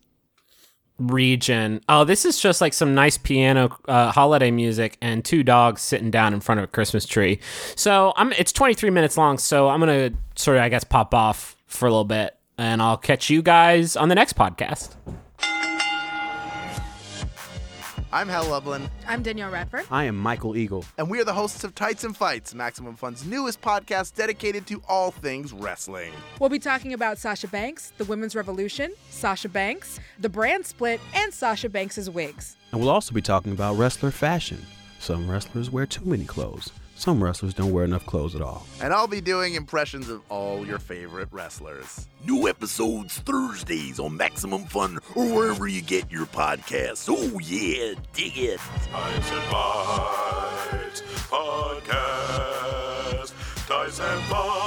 region. Oh, this is just like some nice piano uh, holiday music and two dogs sitting down in front of a Christmas tree. So I'm it's twenty-three minutes long, so I'm gonna sort of I guess pop off for a little bit, and I'll catch you guys on the next podcast. I'm Hal Lublin, I'm Danielle Radford. I am Michael Eagle. and we are the hosts of Tights and Fights, Maximum Fun's newest podcast dedicated to all things wrestling. We'll be talking about Sasha Banks, the Women's Revolution, Sasha Banks, the brand split, and Sasha Banks' wigs. And we'll also be talking about wrestler fashion. Some wrestlers wear too many clothes. Some wrestlers don't wear enough clothes at all. And I'll be doing impressions of all your favorite wrestlers. New episodes Thursdays on Maximum Fun or wherever you get your podcasts. Oh yeah, dig it. Tights and Fights Podcast. Tights and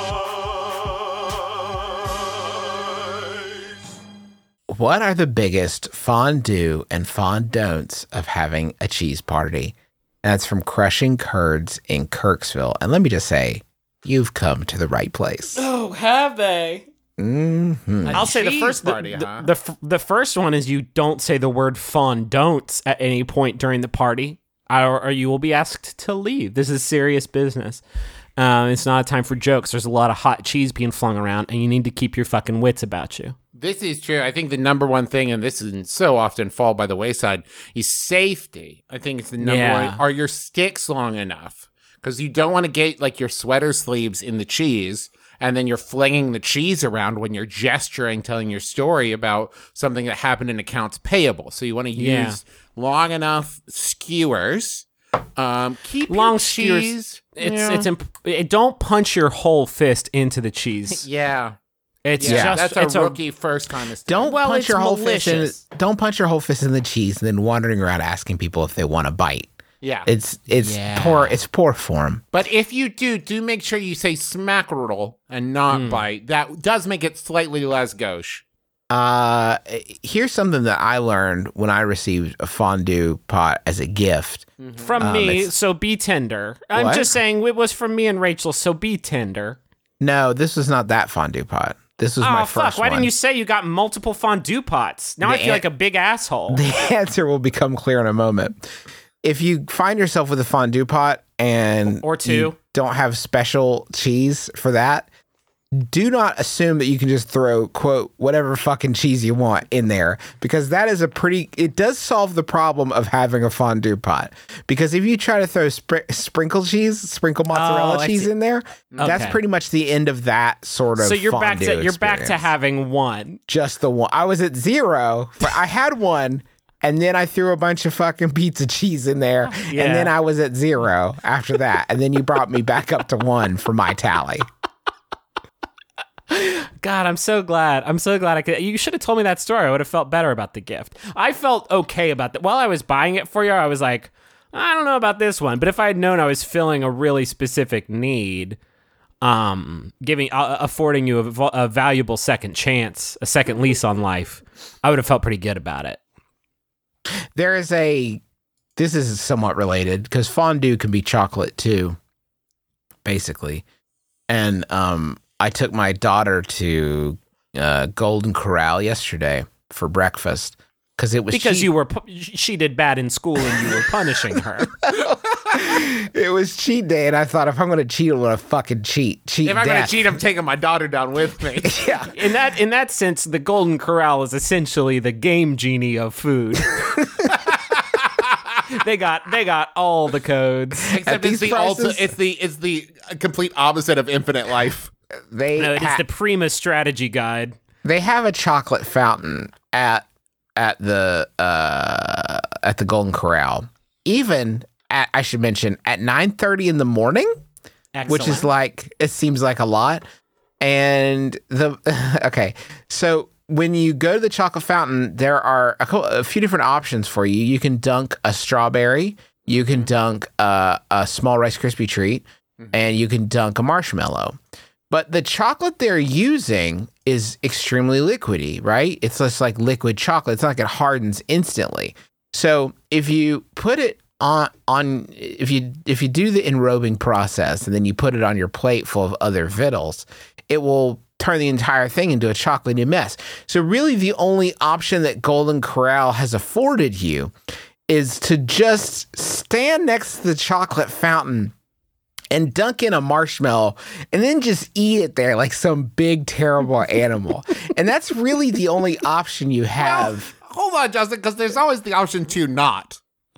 Fights. What are the biggest fondue and fondants of having a cheese party? And that's from Crushing Curds in Kirksville. And let me just say, you've come to the right place. Oh, have they? Mm-hmm. I'll say the cheese first party, the, huh? the, the, the first one is you don't say the word fondants at any point during the party, or, or you will be asked to leave. This is serious business. Um, it's not a time for jokes. There's a lot of hot cheese being flung around, and you need to keep your fucking wits about you. This is true. I think the number one thing, and this is so often fall by the wayside, is safety. I think it's the number Yeah. one. Are your sticks long enough? Because you don't want to get like your sweater sleeves in the cheese, and then you're flinging the cheese around when you're gesturing, telling your story about something that happened in accounts payable. So you want to use Yeah. long enough skewers. Um, keep Long your skewers. cheese. It's yeah. it's imp- it, don't punch your whole fist into the cheese. yeah. It's Yeah, just that's it's a rookie first time mistake. Don't Well, punch it's your whole fist in. malicious. Don't punch your whole fist in the cheese and then wandering around asking people if they want a bite. Yeah. It's it's Yeah. poor. It's poor form. But if you do, do make sure you say smackerel and not bite. That does make it slightly less gauche. Uh, here's something that I learned when I received a fondue pot as a gift. from Um, me. it's- So be tender. I'm What? just saying it was from me and Rachel. So be tender. No, this was not that fondue pot. This was Oh my fuck! first Why one. didn't you say you got multiple fondue pots? Now I The feel an- like a big asshole. The answer will become clear in a moment. If you find yourself with a fondue pot and Or two. you don't have special cheese for that, do not assume that you can just throw, quote, whatever fucking cheese you want in there, because that is a pretty, it does solve the problem of having a fondue pot. Because if you try to throw spr- sprinkle cheese, sprinkle mozzarella Oh, I cheese see. in there, that's Okay. pretty much the end of that sort of So you're back to fondue you're back to experience. having one. Just the one. I was at zero. For, I had one, and then I threw a bunch of fucking pizza cheese in there, Yeah. and then I was at zero after that, and then you brought me back up to one for my tally. God, I'm so glad. I'm so glad I could. You should have told me that story. I would have felt better about the gift. I felt okay about that. While I was buying it for you, I was like, I don't know about this one. But if I had known I was filling a really specific need, um, giving, uh, affording you a, vo- a valuable second chance, a second lease on life, I would have felt pretty good about it. There is a. This is somewhat related because fondue can be chocolate too, basically, and um. I took my daughter to uh, Golden Corral yesterday for breakfast because it was Because cheap. you were, pu- she did bad in school and you were punishing her. It was cheat day, and I thought if I'm going to cheat, I'm going to fucking cheat. Cheat If I'm going death. to cheat, I'm taking my daughter down with me. Yeah. In that, in that sense, the Golden Corral is essentially the game genie of food. They got they got all the codes. Except it's these the, ulti- prices- it's the it's the complete opposite of Infinite Life. They No, it is ha- the Prima strategy guide. they have a chocolate fountain at at the uh, at the Golden Corral. Even at, I should mention at nine thirty in the morning, which is Excellent. like it seems like a lot. And the okay, so when you go to the chocolate fountain, there are a, co- a few different options for you. You can dunk a strawberry, you can dunk uh, a small Rice Krispie treat, and you can dunk a marshmallow. But the chocolate they're using is extremely liquidy, right? It's just like liquid chocolate. It's not like it hardens instantly. So if you put it on on if you if you do the enrobing process and then you put it on your plate full of other victuals, it will turn the entire thing into a chocolatey mess. So really the only option that Golden Corral has afforded you is to just stand next to the chocolate fountain and dunk in a marshmallow and then just eat it there like some big, terrible animal. And that's really the only option you have. Hold on, Justin, because there's always the option to not.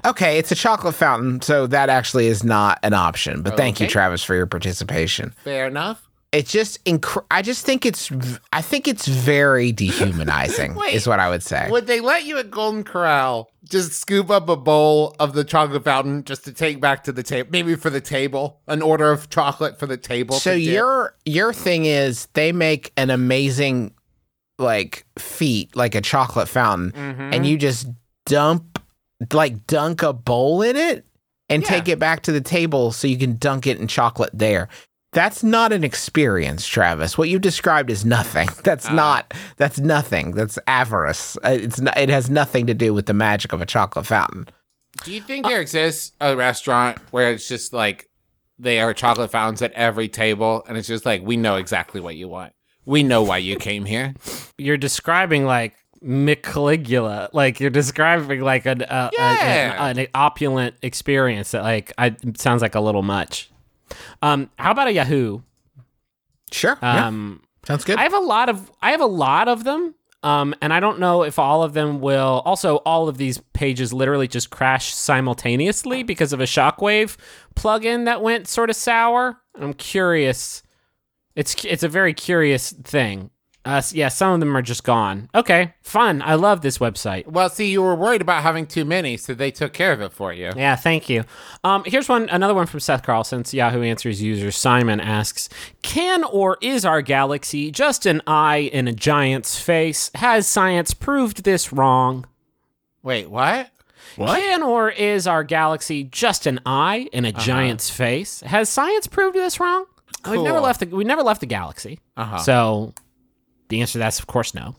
Okay, it's a chocolate fountain, so that actually is not an option. But thank you, Okay. Travis, for your participation. Fair enough. It's just inc- I just think it's v- I think it's very dehumanizing Wait. is what I would say. Would they let you at Golden Corral just scoop up a bowl of the chocolate fountain just to take back to the table? Maybe for the table, an order of chocolate for the table. So to dip? your your thing is they make an amazing like feat, like a chocolate fountain, Mm-hmm. and you just dump like dunk a bowl in it and Yeah. take it back to the table so you can dunk it in chocolate there. That's not an experience, Travis. What you described is nothing. That's Uh. not. That's nothing. That's avarice. Uh, It's not, it has nothing to do with the magic of a chocolate fountain. Do you think there exists a restaurant where it's just like they are chocolate fountains at every table, and it's just like we know exactly what you want. We know why you came here. You're describing like McCaligula, like you're describing like an, uh, a- Yeah. an, an opulent experience that like I, it sounds like a little much. Um, how about a Yahoo? Sure. yeah. Um, Sounds good. I have a lot of I have a lot of them. Um, and I don't know if all of them will. Also, all of these pages literally just crash simultaneously because of a Shockwave plugin that went sort of sour. I'm curious. It's it's a very curious thing. Uh, s- yeah, some of them are just gone. Okay, fun. I love this website. Well, see, you were worried about having too many, so they took care of it for you. Yeah, thank you. Um, here's one, another one from Seth Carlson. Yahoo Answers user Simon asks, "Can or is our galaxy just an eye in a giant's face? Has science proved this wrong?" Wait, what? What? Can or is our galaxy just an eye in a Uh-huh. giant's face? Has science proved this wrong? We've never Cool. left. The, we never left the galaxy. Uh-huh. So the answer to that's of course no.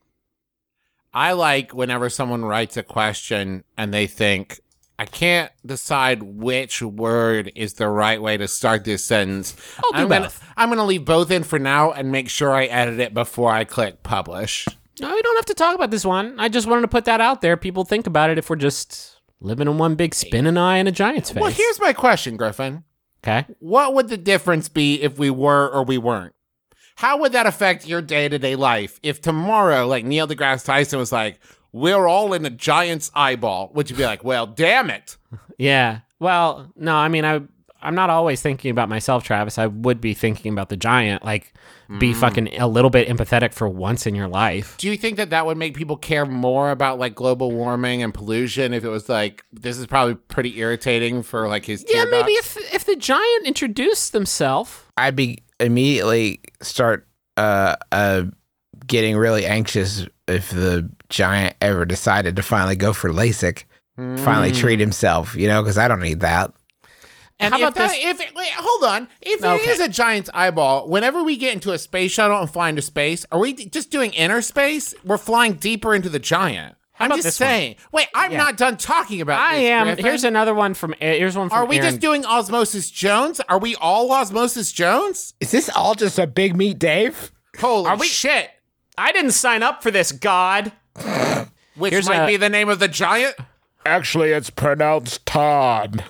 I like whenever someone writes a question and they think, I can't decide which word is the right way to start this sentence. I'll do I'm gonna, both. I'm gonna leave both in for now and make sure I edit it before I click publish. No, we don't have to talk about this one. I just wanted to put that out there. People think about it if we're just living in one big spinning eye in a giant's face. Well, here's my question, Griffin. okay. What would the difference be if we were or we weren't? How would that affect your day-to-day life if tomorrow, like Neil deGrasse Tyson was like, we're all in a giant's eyeball? Would you be like, well, damn it? Yeah. Well, no, I mean, I, I'm not always thinking about myself, Travis. I would be thinking about the giant. Like, be fucking a little bit empathetic for once in your life. Do you think that that would make people care more about like global warming and pollution if it was like, this is probably pretty irritating for like his Yeah, tear maybe ducts? if if the giant introduced themselves. I'd be immediately start uh, uh, getting really anxious if the giant ever decided to finally go for LASIK, finally treat himself, you know, because I don't need that. And How if about that, this- If it, wait, hold on. If it Okay. is a giant's eyeball, whenever we get into a space shuttle and fly into space, are we d- just doing inner space? We're flying deeper into the giant. I'm about just this one? saying. Wait, I'm Yeah. not done talking about I this, am. Griffin. Here's another one from. Uh, here's one from. Are we Aaron. just doing Osmosis Jones? Are we all Osmosis Jones? Is this all just a big meat, Dave? Holy Are we- shit. I didn't sign up for this, God. Which Here's might a- be the name of the giant? Actually, it's pronounced Todd.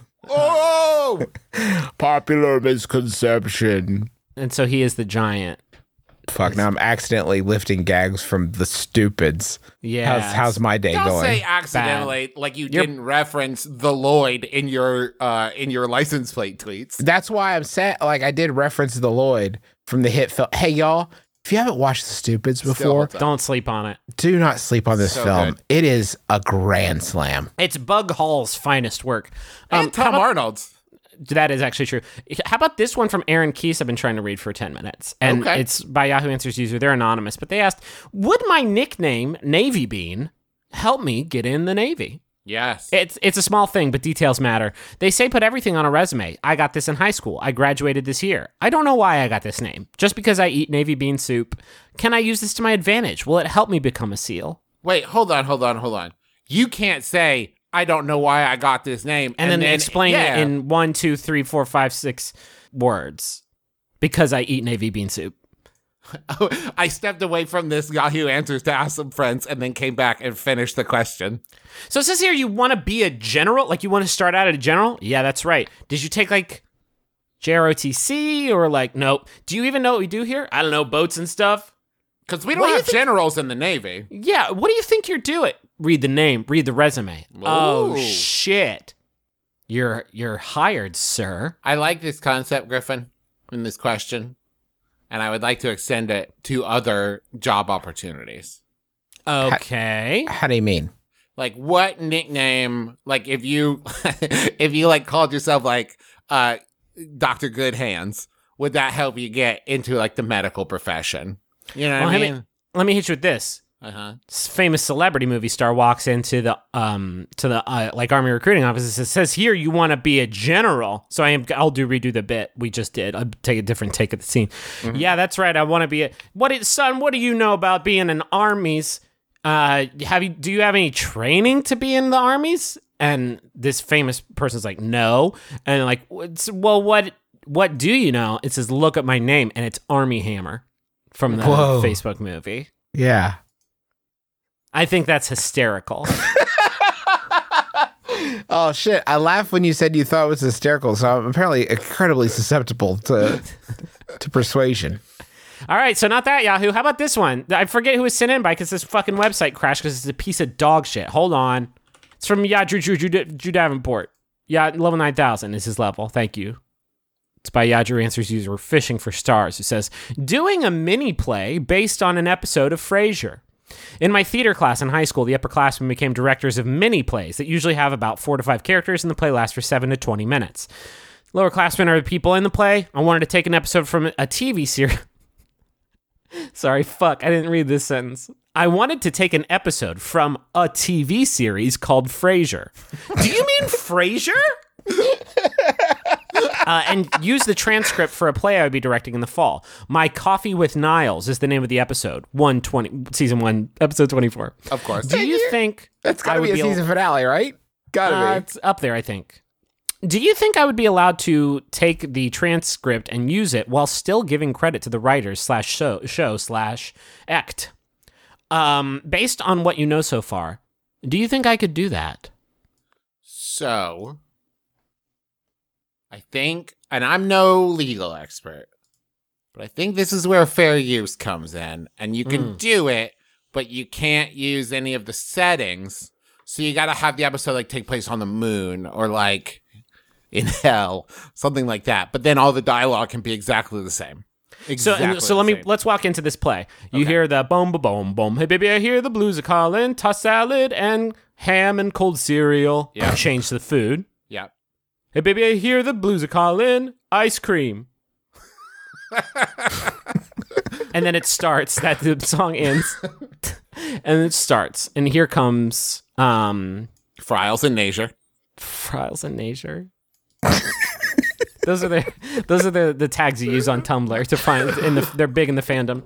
Oh! Popular misconception. And so he is the giant. Fuck, now I'm accidentally lifting gags from the stupids. Yeah. How's, how's my day Don't going? say accidentally like you You're- didn't reference the Lloyd in your uh in your license plate tweets. That's why I'm sad. Like, I did reference the Lloyd from the hit film. Hey, y'all, if you haven't watched The Stupids before, holds up. Don't sleep on it. do not sleep on this So film. good. It is a grand slam. It's Bug Hall's finest work. Um, And Tom how about- Arnold's. That is actually true. How about this one from Aaron Keese? I've been trying to read for ten minutes. And Okay. it's by Yahoo Answers user. They're anonymous. But they asked, would my nickname, Navy Bean, help me get in the Navy? Yes. It's it's a small thing, but details matter. They say put everything on a resume. I got this in high school. I graduated this year. I don't know why I got this name. Just because I eat Navy bean soup. Can I use this to my advantage? Will it help me become a SEAL? Wait, hold on, hold on, hold on. You can't say I don't know why I got this name And, then, explain yeah. it in one, two, three, four, five, six words. Because I eat Navy bean soup. I stepped away from this Yahoo Answers to ask some friends and then came back and finished the question. So it says here you want to be a general? Like you want to start out at a general? Yeah, that's right. Did you take like J R O T C or like, nope. Do you even know what we do here? I don't know, boats and stuff. Because we don't What do you have think- generals in the Navy. Yeah, what do you think you're doing? read the name, read the resume. Oh, Ooh. shit. You're you're hired, sir. I like this concept, Griffin, in this question, and I would like to extend it to other job opportunities. Okay. How do you mean? Like, what nickname, like, if you, if you, like, called yourself, like, uh, Doctor Good Hands, would that help you get into, like, the medical profession? You know what Well, I let mean? me, let me hit you with this. Uh-huh. This famous celebrity movie star walks into the um to the uh, like army recruiting office. It says here you want to be a general. So I am. I'll do redo the bit we just did. I'll take a different take of the scene. Mm-hmm. Yeah, that's right. I want to be a. What is son? What do you know about being in armies? Uh, have you? Do you have any training to be in the armies? And this famous person's like, no. And like, it's, well, what what do you know? It says, look at my name, and it's Army Hammer from the Whoa. Facebook movie. Yeah. I think that's hysterical. Oh shit! I laughed when you said you thought it was hysterical. So I'm apparently incredibly susceptible to to persuasion. All right, so not that, Yahoo. How about this one? I forget who was sent in by because this fucking website crashed because it's a piece of dog shit. Hold on. It's from Yeah, Drew, Drew, Drew, Drew Davenport. Yeah, level nine thousand is his level. Thank you. It's by Yadru Answers user Fishing for Stars, who says, doing a mini play based on an episode of Frasier. In my theater class in high school, the upperclassmen became directors of mini plays that usually have about four to five characters, and the play lasts for seven to twenty minutes. Lowerclassmen are the people in the play. I wanted to take an episode from a T V series. Sorry, fuck, I didn't read this sentence. I wanted to take an episode from a T V series called Frasier. Do you mean Frasier? Uh, and use the transcript for a play I would be directing in the fall. My Coffee with Niles is the name of the episode. one twenty, season one, episode twenty-four. Of course. Do you think That's got I to would be a be al- season finale, right? Got to Uh, be. it's up there, I think. Do you think I would be allowed to take the transcript and use it while still giving credit to the writers slash show, show slash act? Um, based on what you know so far, do you think I could do that? So, I think, and I'm no legal expert, but I think this is where fair use comes in. And you can Mm. do it, but you can't use any of the settings. So you got to have the episode like take place on the moon or like in hell, something like that. But then all the dialogue can be exactly the same. So, Exactly and, so the let me same. let's walk into this play. You Okay. hear the boom, boom, boom, boom. Hey, baby, I hear the blues are calling. Toss salad and ham and cold cereal. Yeah. Change the food. Yeah. Hey, baby, I hear the blues are calling. Ice cream. And then it starts. That the song ends, and it starts. And here comes um, Friles and Nazier. Friles and Nazier. Those are the those are the, the tags you use on Tumblr to find. In the, they're big in the fandom.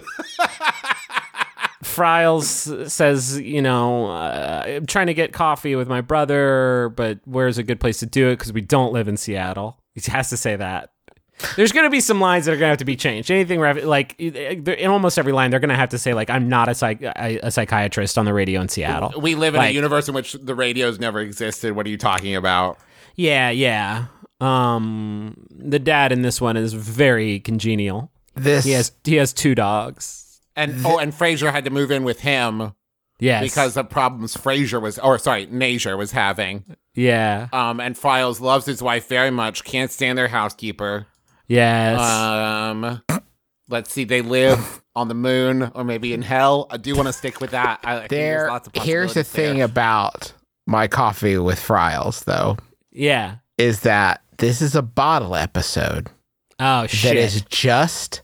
Friles says, you know, uh, I'm trying to get coffee with my brother, but where's a good place to do it? Because we don't live in Seattle. He has to say that. There's going to be some lines that are going to have to be changed. Anything ref- like in almost every line, they're going to have to say like, I'm not a psych a psychiatrist on the radio in Seattle. We live in Like- a universe in which the radios never existed. What are you talking about? Yeah, yeah. Um, the dad in this one is very congenial. This He has he has two dogs. And oh, and Frasier had to move in with him Yes, because of problems Frasier was, or sorry, Nazier was having. yeah, Um, and Friles loves his wife very much. Can't stand their housekeeper. yes. Um, let's see, they live on the moon or maybe in hell. I do want to stick with that. I, I think there's there. lots of Here's the possibilities thing there. about my coffee with Friles, though, yeah. is that this is a bottle episode Oh shit. that is just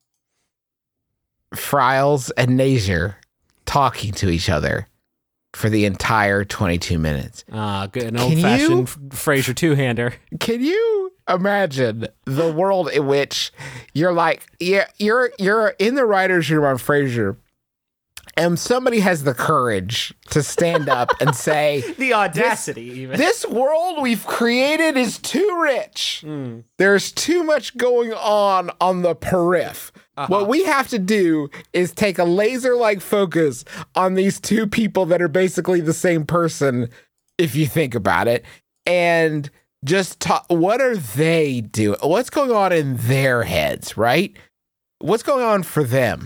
Friles and Nazier talking to each other for the entire twenty-two minutes. Ah, good, an Can old fashioned you- Frasier two hander. Can you imagine the world in which you're like, yeah, you're you're in the writer's room on Frasier, and somebody has the courage to stand up and say, The audacity, even. this world we've created is too rich. There's too much going on on the periph. What we have to do is take a laser-like focus on these two people that are basically the same person, if you think about it, and just talk. What are they doing? What's going on in their heads, right? What's going on for them?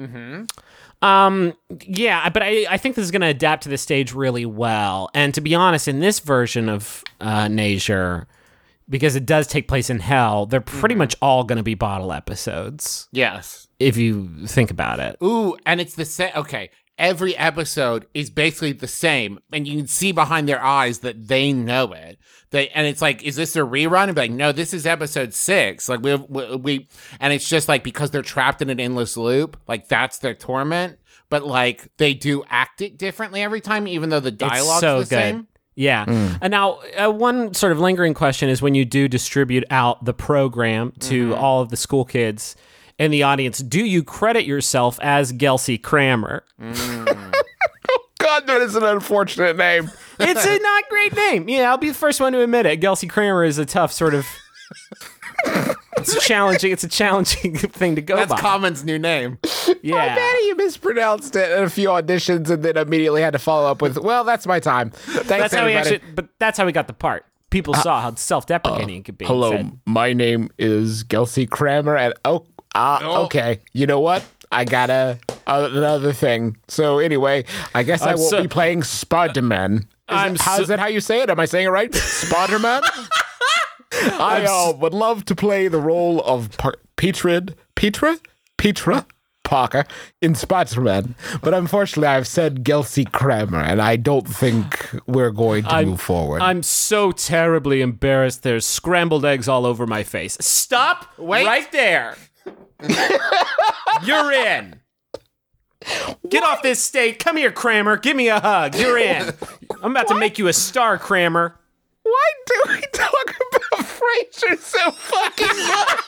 Mm-hmm. Um, yeah, but I, I think this is going to adapt to the stage really well. And to be honest, in this version of uh, Nazure, because it does take place in hell, they're pretty mm-hmm. much all going to be bottle episodes. Yes. If you think about it. Ooh, and it's the same. Okay. Every episode is basically the same, and you can see behind their eyes that they know it. They and it's like, is this a rerun? And be like, no, this is episode six. Like we, we, we, and it's just like because they're trapped in an endless loop, like that's their torment. But like they do act it differently every time, even though the dialogue's so the good. same. Yeah. Mm. And now, uh, one sort of lingering question is when you do distribute out the program to mm-hmm. all of the school kids in the audience, do you credit yourself as Gelsey Kramer? Mm. God, that is an unfortunate name. It's a not great name. Yeah, I'll be the first one to admit it. Gelsey Kramer is a tough sort of... It's challenging. It's a challenging thing to go That's by. That's Common's new name. Yeah. I bet you mispronounced it in a few auditions and then immediately had to follow up with, well, that's my time. Thanks, that's how everybody. he actually, but that's how he got the part. People uh, saw how self-deprecating uh, it could be. Hello, said, my name is Gelsey Kramer, and oh, uh, oh, okay. You know what? I got a, uh, another thing. So anyway, I guess I'm I won't so, be playing Spider-Man. Is it, how so, is that how you say it? Am I saying it right? Spider-Man? I uh, would love to play the role of Par- Petra, Petra, Petra Parker in Spider-Man, but unfortunately I've said Gelsey Kramer, and I don't think we're going to I'm, move forward. I'm so terribly embarrassed. There's scrambled eggs all over my face. Stop Wait. right there. You're in. Get off this stage. Come here, Kramer. Give me a hug. You're in. I'm about what? to make you a star, Kramer. Why do we talk about Frasier so fucking much?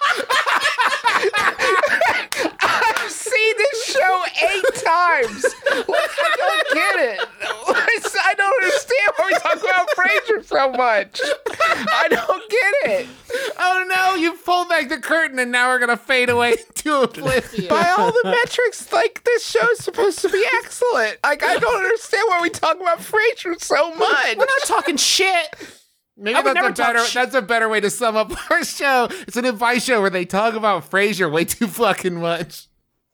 I've seen this show eight times. Like, I don't get it. I don't understand why we talk about Frasier so much. I don't get it. Oh no, you pulled back the curtain and now we're going to fade away into oblivion. By all the metrics, like, this show's supposed to be excellent. Like, I don't understand why we talk about Frasier so much. We're not talking shit. Maybe that's a better sh- that's a better way to sum up our show. It's an advice show where they talk about Frasier way too fucking much.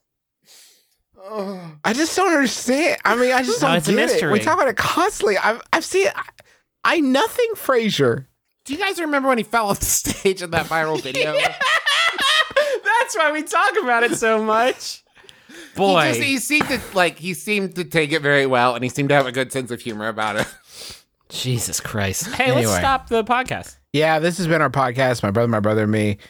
Oh. I just don't understand. I mean, I just no, don't it's get a mystery. it. We talk about it constantly. I've I've seen it. I, I nothing Frasier. Do you guys remember when he fell off the stage in that viral video? Yeah. That's why we talk about it so much. Boy, he, just, he seemed to like he seemed to take it very well, and he seemed to have a good sense of humor about it. Jesus Christ. Hey, anyway. Let's stop the podcast. Yeah, this has been our podcast, My Brother, My Brother, and Me.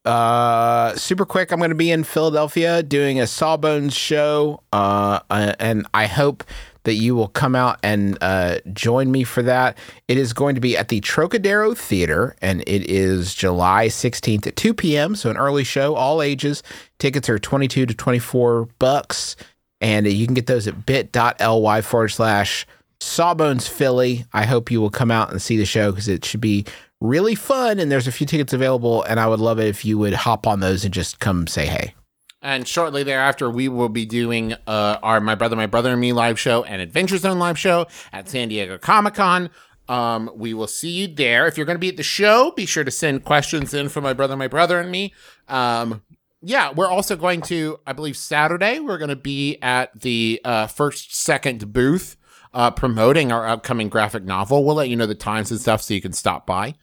Uh, super quick, I'm going to be in Philadelphia doing a Sawbones show, uh, and I hope that you will come out and uh, join me for that. It is going to be at the Trocadero Theater, and it is July sixteenth at two p.m., so an early show, all ages. Tickets are twenty-two to twenty-four bucks, and you can get those at bit.ly forward slash Sawbones Philly. I hope you will come out and see the show because it should be really fun, and there's a few tickets available, and I would love it if you would hop on those and just come say hey. And shortly thereafter, we will be doing uh, our My Brother, My Brother and Me live show and Adventure Zone live show at San Diego Comic-Con. Um, we will see you there. If you're going to be at the show, be sure to send questions in for My Brother, My Brother and Me. Um, yeah, we're also going to, I believe Saturday, we're going to be at the uh, First Second booth uh, promoting our upcoming graphic novel. We'll let you know the times and stuff so you can stop by.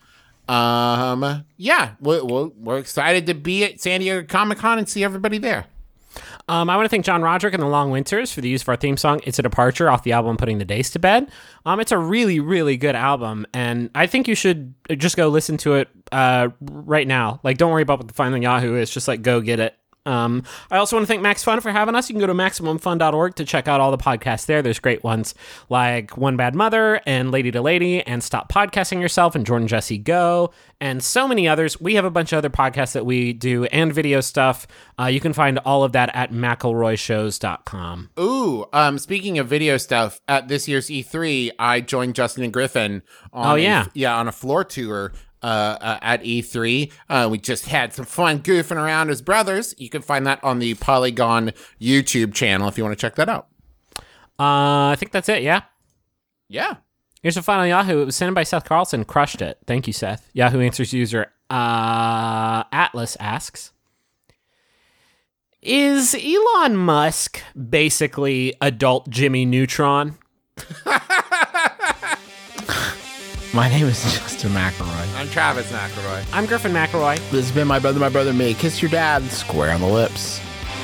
Um, yeah, we're, we're, we're excited to be at San Diego Comic-Con and see everybody there. Um, I want to thank John Roderick and the Long Winters for the use of our theme song, It's a Departure, off the album Putting the Days to Bed. Um, it's a really, really good album, and I think you should just go listen to it uh, right now. Like, don't worry about what the Find on Yahoo is. Just, like, go get it. Um, I also want to thank Max Fun for having us. You can go to maximum fun dot org to check out all the podcasts there. There's great ones like One Bad Mother and Lady to Lady and Stop Podcasting Yourself and Jordan Jesse Go and so many others. We have a bunch of other podcasts that we do and video stuff. Uh, you can find all of that at mcelroy shows dot com. Ooh, um, speaking of video stuff, at this year's E three, I joined Justin and Griffin on oh, yeah. a, yeah, on a floor tour. Uh, uh, at E three. Uh, we just had some fun goofing around as brothers. You can find that on the Polygon YouTube channel if you want to check that out. Uh, I think that's it, yeah? Yeah. Here's a final Yahoo. It was sent in by Seth Carlson. Crushed it. Thank you, Seth. Yahoo Answers user uh, Atlas asks, Is Elon Musk basically adult Jimmy Neutron? My name is Justin McElroy. I'm Travis McElroy. I'm Griffin McElroy. This has been My Brother, My Brother, Me. Kiss your dad square on the lips.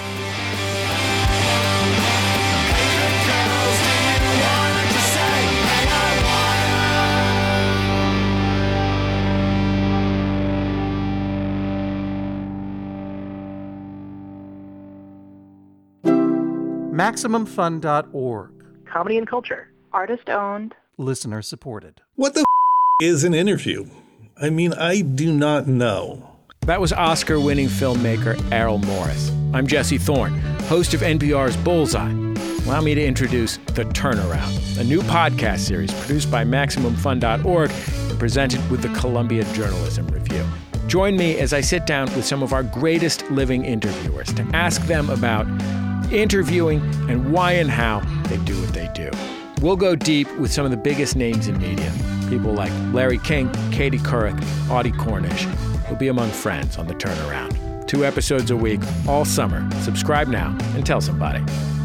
Maximum Fun dot org. Comedy and culture. Artist owned. Listener supported. What the f- is an interview? I mean, I do not know. That was Oscar-winning filmmaker Errol Morris. I'm Jesse Thorne, host of N P R's Bullseye. Allow me to introduce The Turnaround, a new podcast series produced by Maximum Fun dot org and presented with the Columbia Journalism Review. Join me as I sit down with some of our greatest living interviewers to ask them about interviewing and why and how they do what they do. We'll go deep with some of the biggest names in media. People like Larry King, Katie Couric, Audie Cornish. We'll be among friends on The Turnaround. Two episodes a week, all summer. Subscribe now and tell somebody.